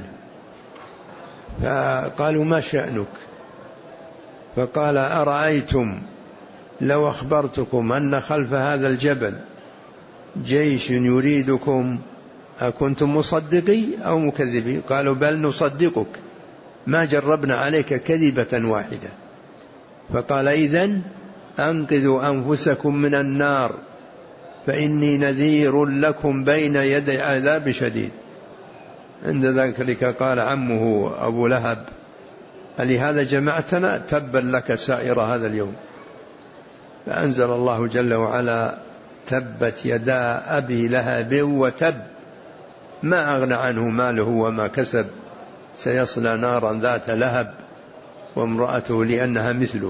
فقالوا: ما شأنك؟ فقال: أرأيتم لو أخبرتكم أن خلف هذا الجبل جيش يريدكم أكنتم مصدقي أو مكذبي؟ قالوا: بل نصدقك، ما جربنا عليك كذبة واحدة. فقال: إذن أنقذوا أنفسكم من النار، فإني نذير لكم بين يدي عذاب شديد. عند ذلك قال عمه أبو لهب: ألهذا جمعتنا؟ تبا لك سائر هذا اليوم. فأنزل الله جل وعلا: تبت يدا أبي لهب وتب، ما أغنى عنه ماله وما كسب، سيصلى نارا ذات لهب وامرأته لأنها مثله،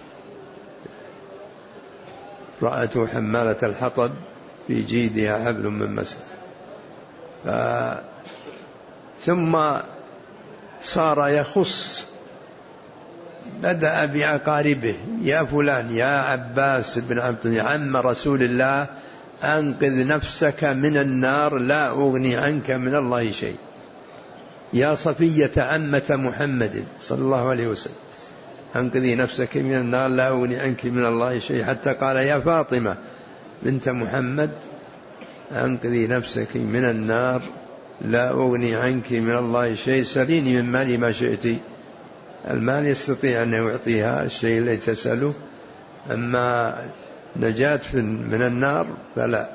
امرأته حمالة الحطب في جيدها حبل من مسد. ثم صار يخص، بدأ بأقاربه: يا فلان، يا عباس بن عبد عم رسول الله، أنقذ نفسك من النار لا أغني عنك من الله شيء. يا صفية عمة محمد صلى الله عليه وسلم، أنقذي نفسك من النار لا أغني عنك من الله شيء. حتى قال: يا فاطمة بنت محمد، أنقذي نفسك من النار لا أغني عنك من الله شيء، سليني من مالي ما شئت. المال يستطيع أن يعطيها الشيء الذي تسأله، أما نجاة من النار فلا.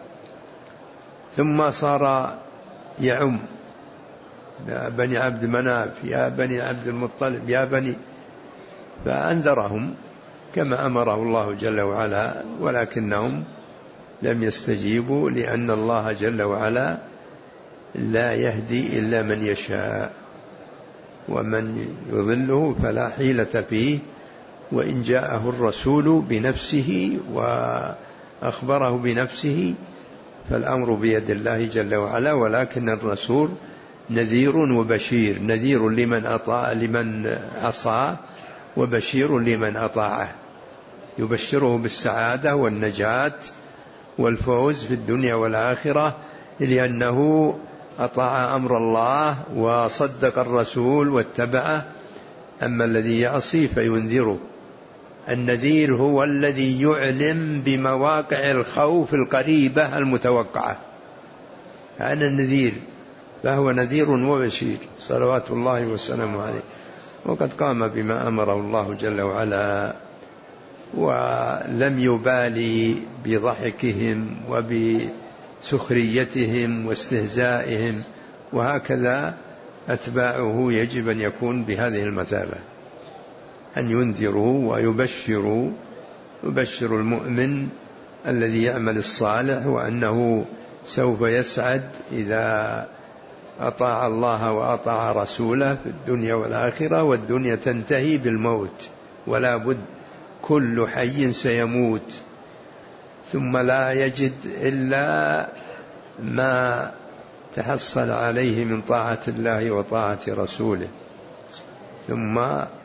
ثم صار يعم: يا بني عبد مناف، يا بني عبد المطلب، يا بني، فأنذرهم كما أمره الله جل وعلا، ولكنهم لم يستجيبوا، لأن الله جل وعلا لا يهدي إلا من يشاء، ومن يضله فلا حيلة فيه. وإن جاءه الرسول بنفسه وأخبره بنفسه فالأمر بيد الله جل وعلا، ولكن الرسول نذير وبشير، نذير لمن عصاه، وبشير لمن أطاعه، يبشره بالسعادة والنجاة والفوز في الدنيا والآخرة، لأنه أطاع أمر الله وصدق الرسول واتبعه. أما الذي يعصي فينذره. النذير هو الذي يعلم بمواقع الخوف القريبة المتوقعة، أنا النذير، فهو نذير وبشير صلوات الله وسلامه عليه. وقد قام بما أمره الله جل وعلا، ولم يبالي بضحكهم وبسخريتهم واستهزائهم. وهكذا أتباعه يجب أن يكون بهذه المثابة، أن ينذروا ويبشروا، يبشر المؤمن الذي يعمل الصالح وأنه سوف يسعد إذا أطاع الله وأطاع رسوله في الدنيا والآخرة. والدنيا تنتهي بالموت، ولا بد، كل حي سيموت، ثم لا يجد إلا ما تحصل عليه من طاعة الله وطاعة رسوله. ثم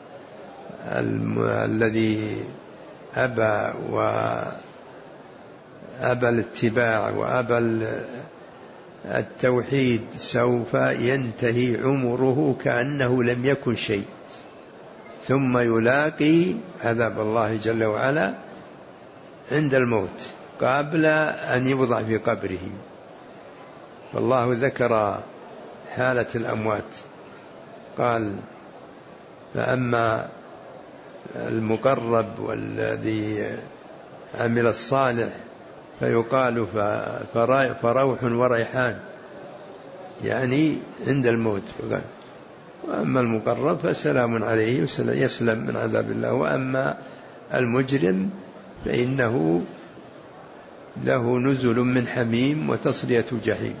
الذي أبى الاتباع وأبى التوحيد سوف ينتهي عمره كأنه لم يكن شيء، ثم يلاقي عذاب الله جل وعلا عند الموت قبل أن يوضع في قبره. فالله ذكر حالة الأموات، قال: فأما المقرب والذي عمل الصالح فيقال فروح وريحان، يعني عند الموت. وأما المقرب فسلام عليه، يسلم من عذاب الله. وأما المجرم فإنه له نزل من حميم وتصلية جحيم.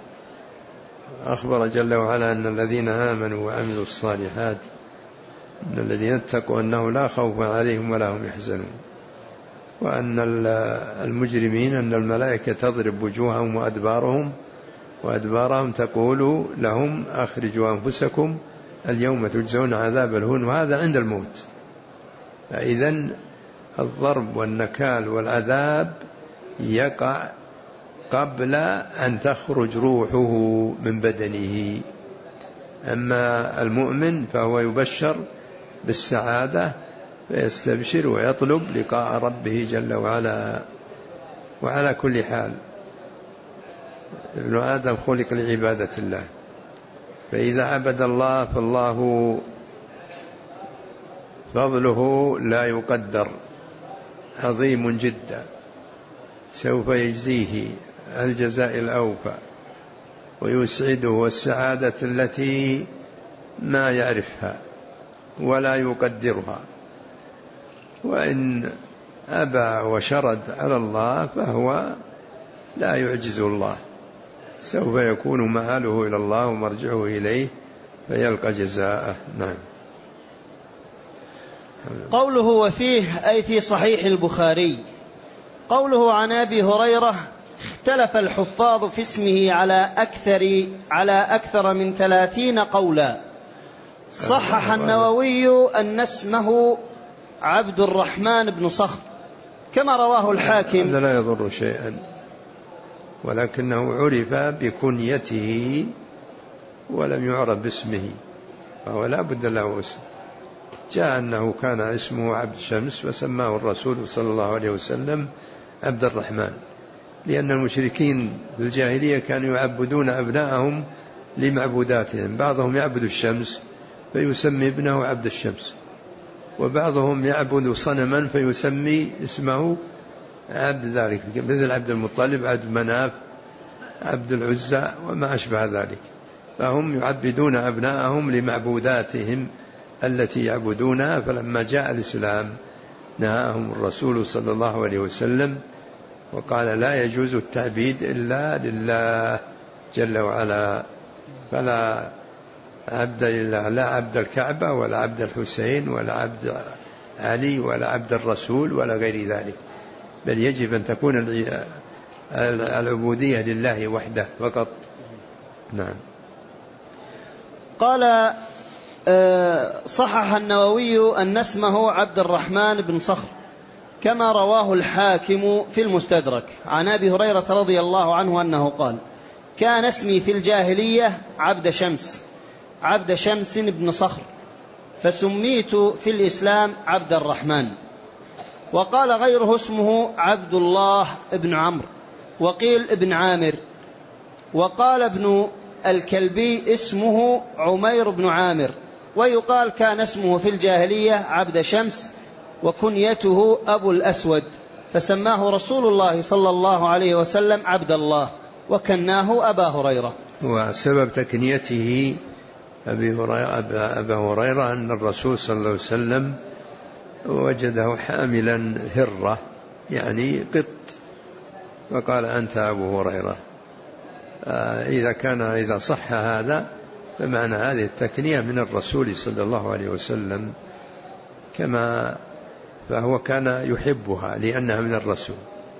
أخبر جل وعلا أن الذين آمنوا وعملوا الصالحات، أن الذين اتقوا أنه لا خوف عليهم ولا هم يحزنون. وأن المجرمين أن الملائكة تضرب وجوههم وأدبارهم تقول لهم: أخرجوا أنفسكم اليوم تجزون عذاب الهون. وهذا عند الموت. فإذن الضرب والنكال والعذاب يقع قبل أن تخرج روحه من بدنه. أما المؤمن فهو يبشر بالسعادة فيستبشر ويطلب لقاء ربه جل وعلا. وعلى كل حال ابن آدم خلق لعبادة الله، فإذا عبد الله فالله فضله لا يقدر، عظيم جدا، سوف يجزيه الجزاء الأوفى ويسعده السعادة التي ما يعرفها ولا يقدرها. وإن أبى وشرد على الله فهو لا يعجز الله، سوف يكون مآله إلى الله ومرجعه إليه فيلقى جزاءه. نعم. قوله وفيه أي في صحيح البخاري. قوله عن أبي هريرة اختلف الحفاظ في اسمه على أكثر من 30 قولا. صحح النووي أن اسمه عبد الرحمن بن صخر كما رواه الحاكم. هذا لا يضر شيئا، ولكنه عرف بكنيته ولم يعرف باسمه، فهو لا بد له اسم. جاء أنه كان اسمه عبد شمس وسماه الرسول صلى الله عليه وسلم عبد الرحمن، لأن المشركين في الجاهلية كانوا يعبدون أبناءهم لمعبوداتهم، بعضهم يعبد الشمس فيسمي ابنه عبد الشمس، وبعضهم يعبد صنما فيسمي اسمه عبد ذلك، مثل عبد المطلب، عبد مناف، عبد العزى وما أشبه ذلك. فهم يعبدون أبناءهم لمعبوداتهم التي يعبدونها. فلما جاء الإسلام نهاهم الرسول صلى الله عليه وسلم وقال لا يجوز التعبيد إلا لله جل وعلا، فلا عبد لله، لا عبد الكعبة ولا عبد الحسين ولا عبد علي ولا عبد الرسول ولا غير ذلك، بل يجب أن تكون العبودية لله وحده فقط. نعم. قال صحح النووي أن اسمه عبد الرحمن بن صخر كما رواه الحاكم في المستدرك عن أبي هريرة رضي الله عنه أنه قال كان اسمي في الجاهلية عبد شمس بن صخر، فسميت في الإسلام عبد الرحمن. وقال غيره اسمه عبد الله بن عمرو، وقيل ابن عامر. وقال ابن الكلبي اسمه عمير بن عامر. ويقال كان اسمه في الجاهلية عبد شمس وكنيته أبو الأسود، فسماه رسول الله صلى الله عليه وسلم عبد الله وكناه أبا هريرة. وسبب تكنيته أبا هريرة أن الرسول صلى الله عليه وسلم وجده حاملا هرة يعني قط، فقال أنت أبو هريرة. إذا صح هذا فمعنى هذه التكنية من الرسول صلى الله عليه وسلم، فهو كان يحبها لأنها من الرسول.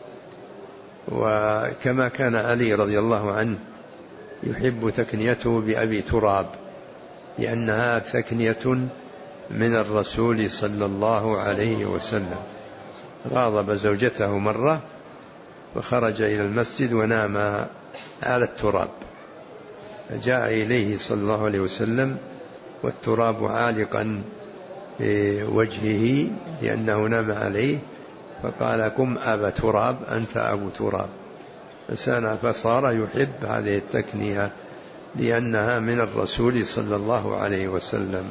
وكما كان علي رضي الله عنه يحب تكنيته بأبي تراب لأنها تكنية من الرسول صلى الله عليه وسلم. غاضب زوجته مرة وخرج إلى المسجد ونام على التراب، فجاء إليه صلى الله عليه وسلم والتراب عالقا في وجهه لأنه نام عليه، فقال قم أبا تراب أنت أبو تراب. فصار يحب هذه التكنية لأنها من الرسول صلى الله عليه وسلم.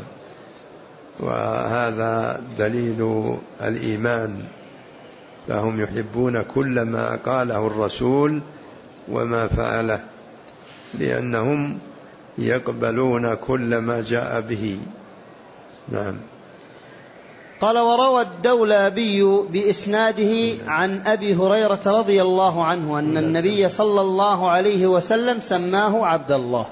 وهذا دليل الإيمان، فهم يحبون كل ما قاله الرسول وما فعله، لأنهم يقبلون كل ما جاء به. نعم. قال وروى الدولابي بإسناده عن أبي هريرة رضي الله عنه أن النبي صلى الله عليه وسلم سماه عبد الله.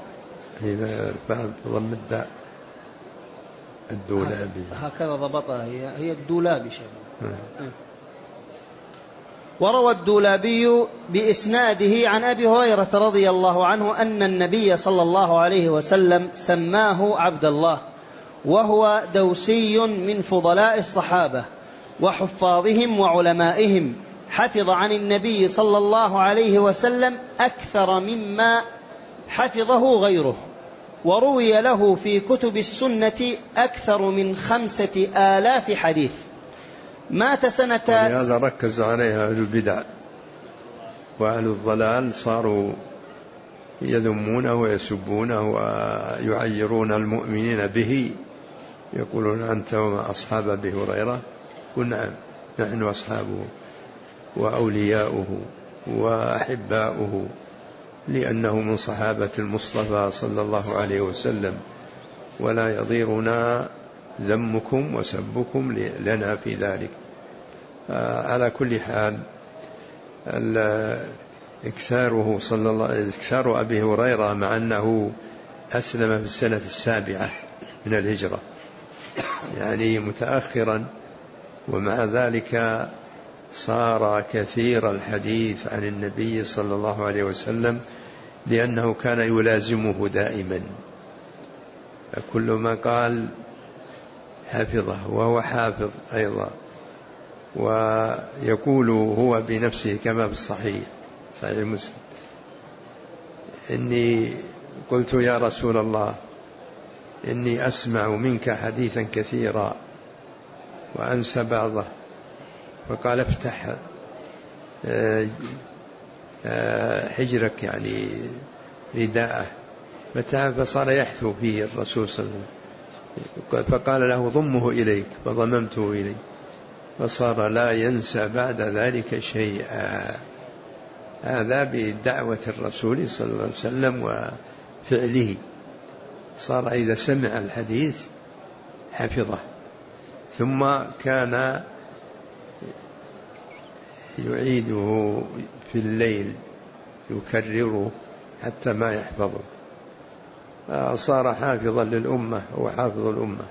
ضم الداء الدولابي هكذا ضبطها، هي الدولابي شيء. وروى الدولابي بإسناده عن أبي هريرة رضي الله عنه أن النبي صلى الله عليه وسلم سماه عبد الله، وهو دوسي من فضلاء الصحابة وحفاظهم وعلمائهم، حفظ عن النبي صلى الله عليه وسلم أكثر مما حفظه غيره، وروي له في كتب السنة أكثر من 5000 حديث. مات سنة. هذا ركز عليها أهل البدع وأهل الضلال، صاروا يذمونه ويسبونه ويعيرون المؤمنين به، يقولون أنت وما أصحاب أبي هريرة. قل نعم، نحن أصحابه وأولياؤه وأحباؤه، لأنه من صحابة المصطفى صلى الله عليه وسلم، ولا يضيرنا ذمكم وسبكم لنا في ذلك. على كل حال إكثار أبي هريرة مع أنه أسلم في السنة 7 من الهجرة، يعني متأخرا، ومع ذلك صار كثير الحديث عن النبي صلى الله عليه وسلم، لأنه كان يلازمه دائما، كل ما قال حفظه، وهو حافظ أيضا. ويقول هو بنفسه كما في الصحيح مسلم: إني قلت يا رسول الله إني أسمع منك حديثا كثيرا وأنسى بعضه، فقال: افتح حجرك، يعني رداءه، فصار يحثو فيه الرسول صلى الله عليه وسلم، فقال له: ضمه إليك، فضممته إليه، فصار لا ينسى بعد ذلك شيئا. هذا بدعوة الرسول صلى الله عليه وسلم وفعله، صار إذا سمع الحديث حفظه. ثم كان يعيده في الليل، يكرره حتى ما يحفظه، فصار حافظا للأمة، هو حافظ الأمة،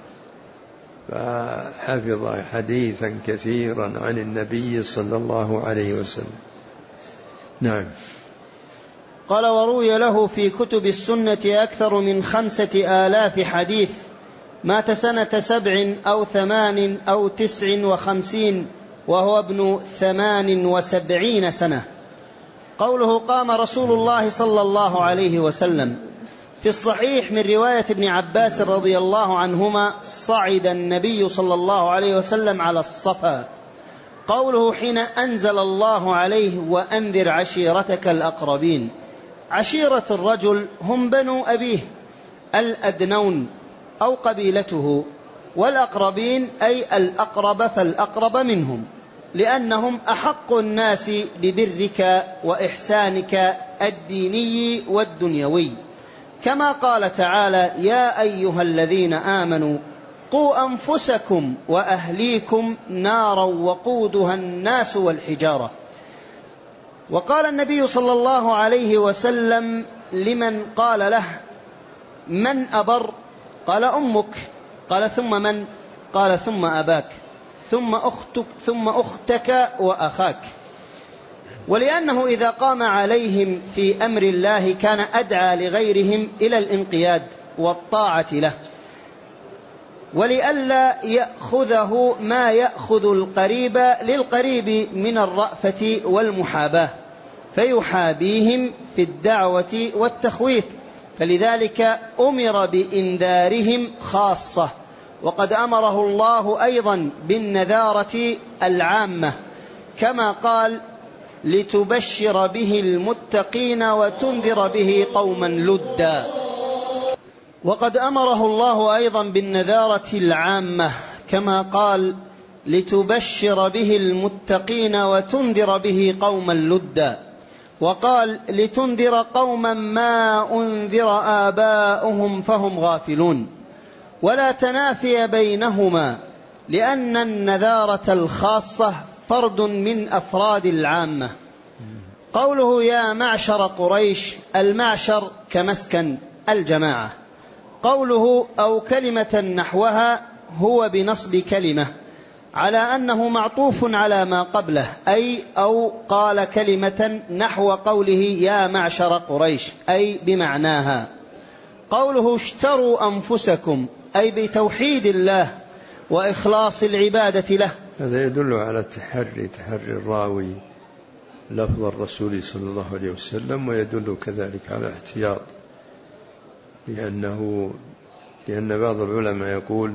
فحفظ حديثا كثيرا عن النبي صلى الله عليه وسلم. نعم. قال: وروي له في كتب السنة أكثر من 5000 حديث، مات سنة 7 أو 8 أو 59، وهو ابن 78 سنة. قوله: قام رسول الله صلى الله عليه وسلم، في الصحيح من رواية ابن عباس رضي الله عنهما: صعد النبي صلى الله عليه وسلم على الصفا. قوله: حين أنزل الله عليه: وأنذر عشيرتك الأقربين. عشيرة الرجل هم بنو أبيه الأدنون أو قبيلته، والأقربين أي الأقرب فالأقرب منهم، لأنهم أحق الناس ببرك وإحسانك الديني والدنيوي، كما قال تعالى: يا أيها الذين آمنوا قوا أنفسكم وأهليكم نارا وقودها الناس والحجارة. وقال النبي صلى الله عليه وسلم لمن قال له: من أبر؟ قال: أمك. قال: ثم من؟ قال: ثم أباك، ثم أختك وأخاك. ولأنه إذا قام عليهم في أمر الله كان أدعى لغيرهم إلى الانقياد والطاعة له، ولئلا يأخذه ما يأخذ القريب للقريب من الرأفة والمحاباة، فيحابيهم في الدعوة والتخويف، فلذلك أمر بإنذارهم خاصة. وقد أمره الله أيضا بالنذارة العامة، كما قال: لتبشر به المتقين وتنذر به قوما لدا. وقد أمره الله أيضا بالنذارة العامة، كما قال: لتبشر به المتقين وتنذر به قوما لدا. وقال: لتنذر قوما ما أنذر آباؤهم فهم غافلون. ولا تنافي بينهما، لأن النذارة الخاصة فرد من أفراد العامة. قوله: يا معشر قريش، المعشر كمسكن الجماعة. قوله: أو كلمة نحوها، هو بنصب كلمة على أنه معطوف على ما قبله، أي أو قال كلمة نحو قوله يا معشر قريش، أي بمعناها. قوله: اشتروا أنفسكم، أي بتوحيد الله وإخلاص العبادة له. هذا يدل على تحري الراوي لفظ الرسول صلى الله عليه وسلم، ويدل كذلك على الاحتياط، لأن بعض العلماء يقول: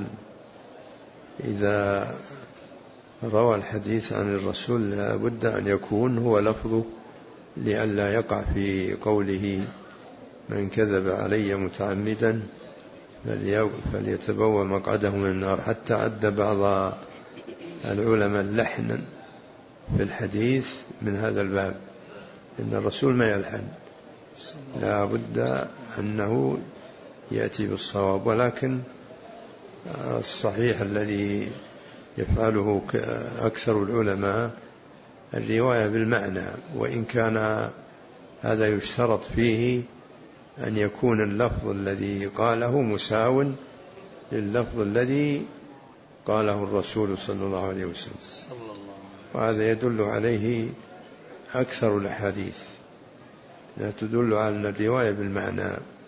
إذا روى الحديث عن الرسول لا بد أن يكون هو لفظه، لئلا يقع في قوله: من كذب علي متعمدا فليتبوأ مقعده من النار، حتى عد بعض العلماء لحنا في الحديث من هذا الباب، إن الرسول ما يلحن، لا بد أنه يأتي بالصواب. ولكن الصحيح الذي يفعله أكثر العلماء الرواية بالمعنى، وإن كان هذا يشترط فيه أن يكون اللفظ الذي قاله مساو لللفظ الذي قاله الرسول صلى الله عليه وسلم، وهذا يدل عليه أكثر الأحاديث لا تدل على الرواية بالمعنى.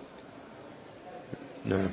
نعم.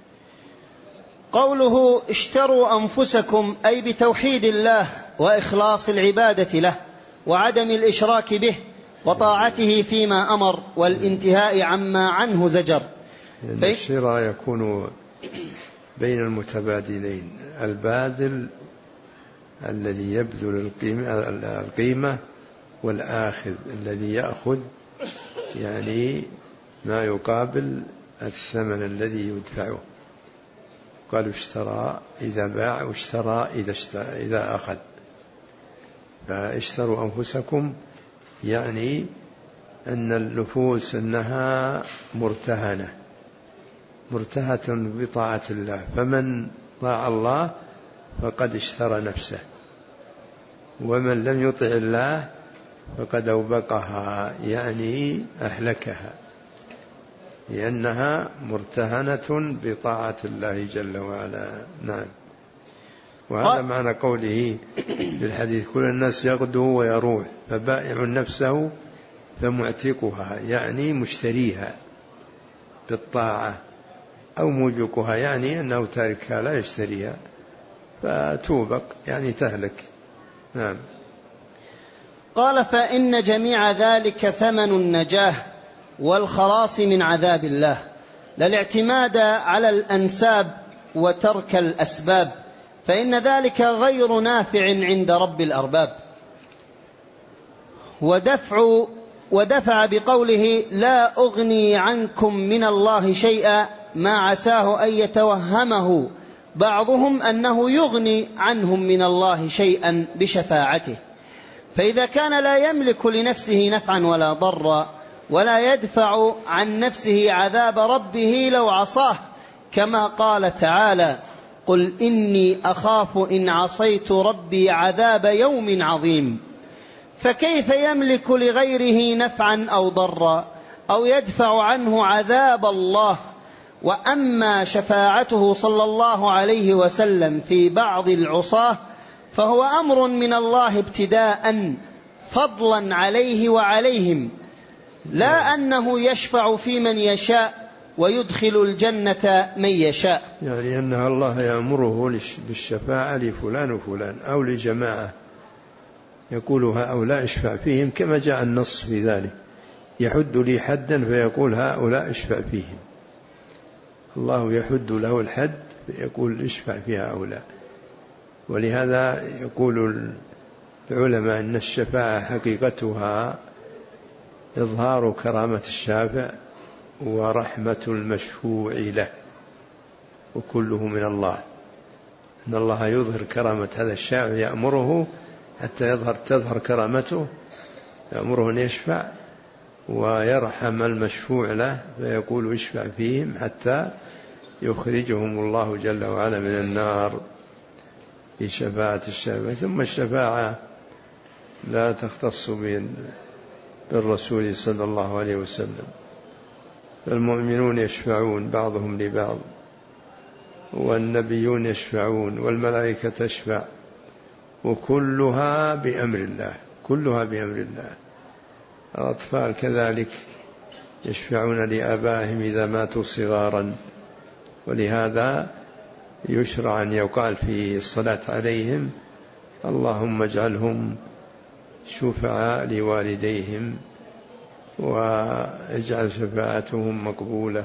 قوله اشتروا أنفسكم أي بتوحيد الله وإخلاص العبادة له وعدم الإشراك به وطاعته فيما أمر والانتهاء عما عنه زجر. الشراء يكون بين المتبادلين، الباذل الذي يبذل القيمة والآخذ الذي يأخذ يعني ما يقابل الثمن الذي يدفعه. قالوا اشترى إذا باع واشترى إذا أخذ. فاشتروا أنفسكم يعني أن النفوس أنها مرتهنة بطاعة الله، فمن طاع الله فقد اشترى نفسه، ومن لم يطع الله فقد أوبقها يعني أهلكها، لأنها مرتهنة بطاعة الله جل وعلا. نعم. وهذا معنى قوله في الحديث كل الناس يغدو ويروح فبائع نفسه فمعتقها، يعني مشتريها بالطاعة، أو موجقها يعني أنه تاركها لا يشتريها فتوبق يعني تهلك. نعم. قال فإن جميع ذلك ثمن النجاة والخلاص من عذاب الله، لا الاعتماد على الأنساب وترك الأسباب، فإن ذلك غير نافع عند رب الأرباب. ودفع بقوله لا أغني عنكم من الله شيئا ما عساه أن يتوهمه بعضهم أنه يغني عنهم من الله شيئا بشفاعته، فإذا كان لا يملك لنفسه نفعا ولا ضرا ولا يدفع عن نفسه عذاب ربه لو عصاه، كما قال تعالى قل إني أخاف إن عصيت ربي عذاب يوم عظيم، فكيف يملك لغيره نفعا أو ضرا أو يدفع عنه عذاب الله؟ وأما شفاعته صلى الله عليه وسلم في بعض العصاة فهو أمر من الله ابتداء فضلا عليه وعليهم، لا أنه يشفع في من يشاء ويدخل الجنة من يشاء. يعني أن الله يأمره بالشفاعة لفلان وفلان أو لجماعة يقول هؤلاء اشفع فيهم، كما جاء النص في ذلك، يحد لي حدا فيقول هؤلاء اشفع فيهم، الله يحد له الحد فيقول اشفع في هؤلاء. ولهذا يقول العلماء أن الشفاعة حقيقتها إظهار كرامة الشافع ورحمة المشفوع له، وكله من الله. أن الله يظهر كرامة هذا الشافع يأمره حتى تظهر كرامته، يأمره أن يشفع، ويرحم المشفوع له فيقول اشفع فيهم حتى يخرجهم الله جل وعلا من النار بشفاعة الشافع. ثم الشفاعة لا تختص بالرسول صلى الله عليه وسلم، المؤمنون يشفعون بعضهم لبعض، والنبيون يشفعون، والملائكة تشفع، وكلها بأمر الله، كلها بأمر الله. الأطفال كذلك يشفعون لآبائهم إذا ماتوا صغارا، ولهذا يشرع أن يقال في الصلاة عليهم اللهم اجعلهم شفعاء لوالديهم واجعل شفاعتهم مقبولة.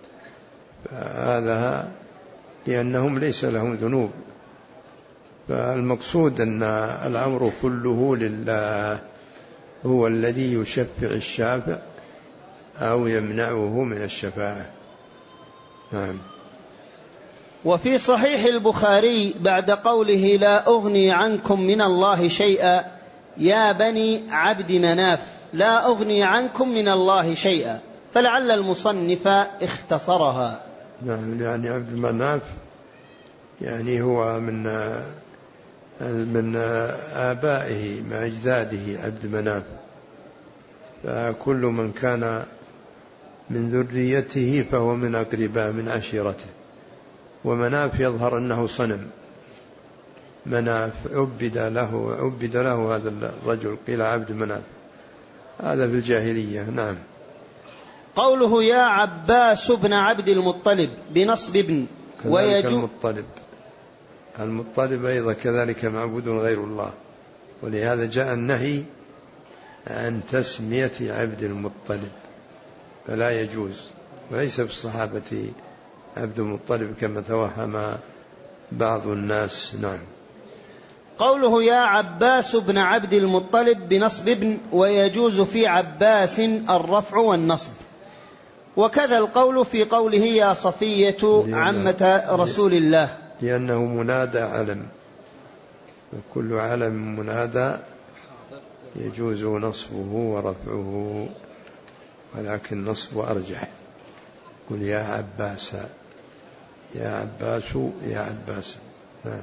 هذا لأنهم ليس لهم ذنوب. فالمقصود أن الأمر كله لله، هو الذي يشفع الشافع أو يمنعه من الشفاعة. نعم. وفي صحيح البخاري بعد قوله لا أغني عنكم من الله شيئا يا بني عبد مناف لا أغني عنكم من الله شيئا، فلعل المصنف اختصرها. نعم، يعني عبد مناف يعني هو من آبائه مع أجداده عبد مناف، فكل من كان من ذريته فهو من أقرباء من عشيرته. ومناف يظهر أنه صنم، مناف عبد له هذا الرجل، قيل عبد مناف، هذا في الجاهلية. نعم. قوله يا عباس بن عبد المطلب بنصب ابن، ويجوز المطلب أيضا كذلك معبود غير الله، ولهذا جاء النهي عن تسمية عبد المطلب، فلا يجوز، وليس في الصحابة عبد المطلب كما توهم بعض الناس. نعم. قوله يا عباس بن عبد المطلب بنصب ابن، ويجوز في عباس الرفع والنصب. وكذا القول في قوله يا صفية عمة رسول الله، لأنه منادى علم، وكل علم منادى يجوز نصبه ورفعه، ولكن نصب أرجح. قل يا عباس، يا عباس، يا عباس. نعم.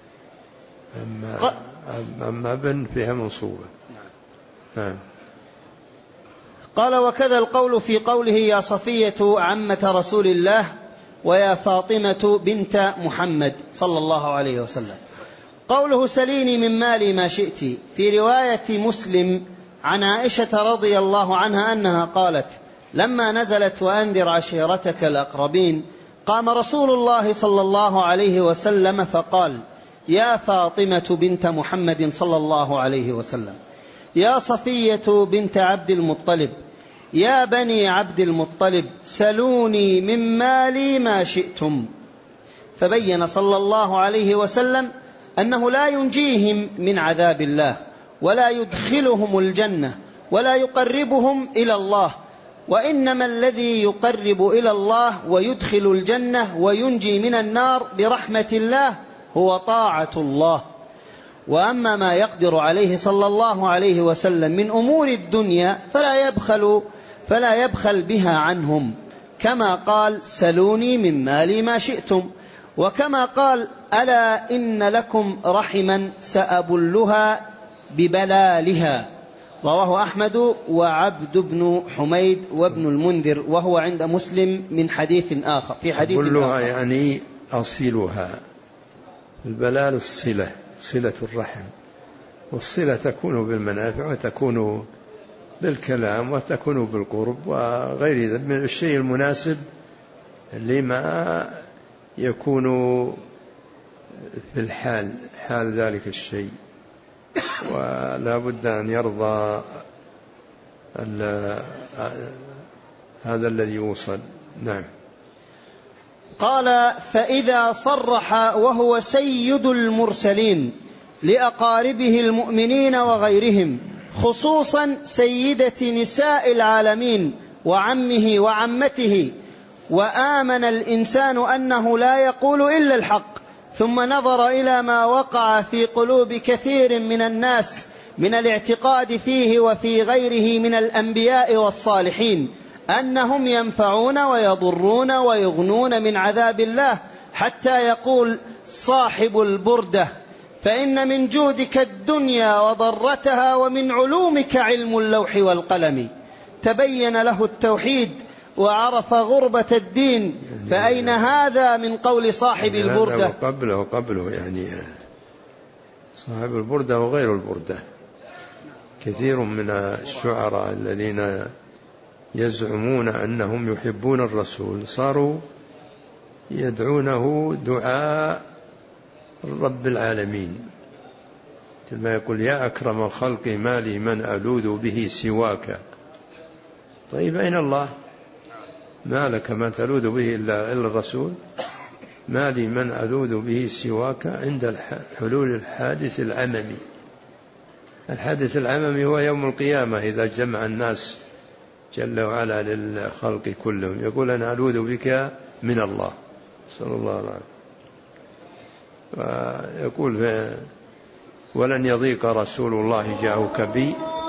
أما ابن فيها منصوبة. نعم. قال وكذا القول في قوله يا صفية عمة رسول الله ويا فاطمة بنت محمد صلى الله عليه وسلم. قوله سليني من مالي ما شئت، في رواية مسلم عن عائشة رضي الله عنها أنها قالت لما نزلت وأنذر عشيرتك الأقربين، قام رسول الله صلى الله عليه وسلم فقال يا فاطمة بنت محمد صلى الله عليه وسلم، يا صفية بنت عبد المطلب، يا بني عبد المطلب، سلوني من مالي ما شئتم. فبين صلى الله عليه وسلم أنه لا ينجيهم من عذاب الله، ولا يدخلهم الجنة، ولا يقربهم إلى الله، وإنما الذي يقرب إلى الله ويدخل الجنة وينجي من النار برحمة الله هو طاعة الله. وأما ما يقدر عليه صلى الله عليه وسلم من أمور الدنيا فلا يبخل بها عنهم، كما قال سلوني من مالي ما شئتم، وكما قال ألا إن لكم رحما سأبلها ببلالها. رواه أحمد وعبد بن حميد وابن المنذر، وهو عند مسلم من حديث آخر، في حديث أبلها آخر. يعني أصلها. البلال الصلة، صلة الرحم، والصلة تكون بالمنافع وتكون بالكلام وتكون بالقرب وغير ذلك من الشيء المناسب لما يكون في حال ذلك الشيء، ولا بد أن يرضى هذا الذي يوصل. نعم. قال فإذا صرح وهو سيد المرسلين لأقاربه المؤمنين وغيرهم، خصوصا سيدة نساء العالمين وعمه وعمته، وآمن الإنسان أنه لا يقول إلا الحق، ثم نظر إلى ما وقع في قلوب كثير من الناس من الاعتقاد فيه وفي غيره من الأنبياء والصالحين أنهم ينفعون ويضرون ويغنون من عذاب الله، حتى يقول صاحب البردة فإن من جودك الدنيا وضرتها ومن علومك علم اللوح والقلم. تبين له التوحيد وعرف غربة الدين، فأين هذا من قول صاحب البردة؟ وقبله يعني صاحب البردة وغير البردة. كثير من الشعراء الذين يزعمون أنهم يحبون الرسول صاروا يدعونه دعاء رب العالمين، كما يقول يا أكرم الخلق ما لي من ألوذ به سواك. طيب أين الله؟ ما لك ما تلوذ به إلا الرسول؟ ما لي من ألوذ به سواك عند حلول الحادث العممي. الحادث العممي هو يوم القيامة، إذا جمع الناس جل وعلا للخلق كلهم يقول أنا ألوذ بك من الله صلى الله عليه وسلم. ويقول ولن يضيق رسول الله جاءك بي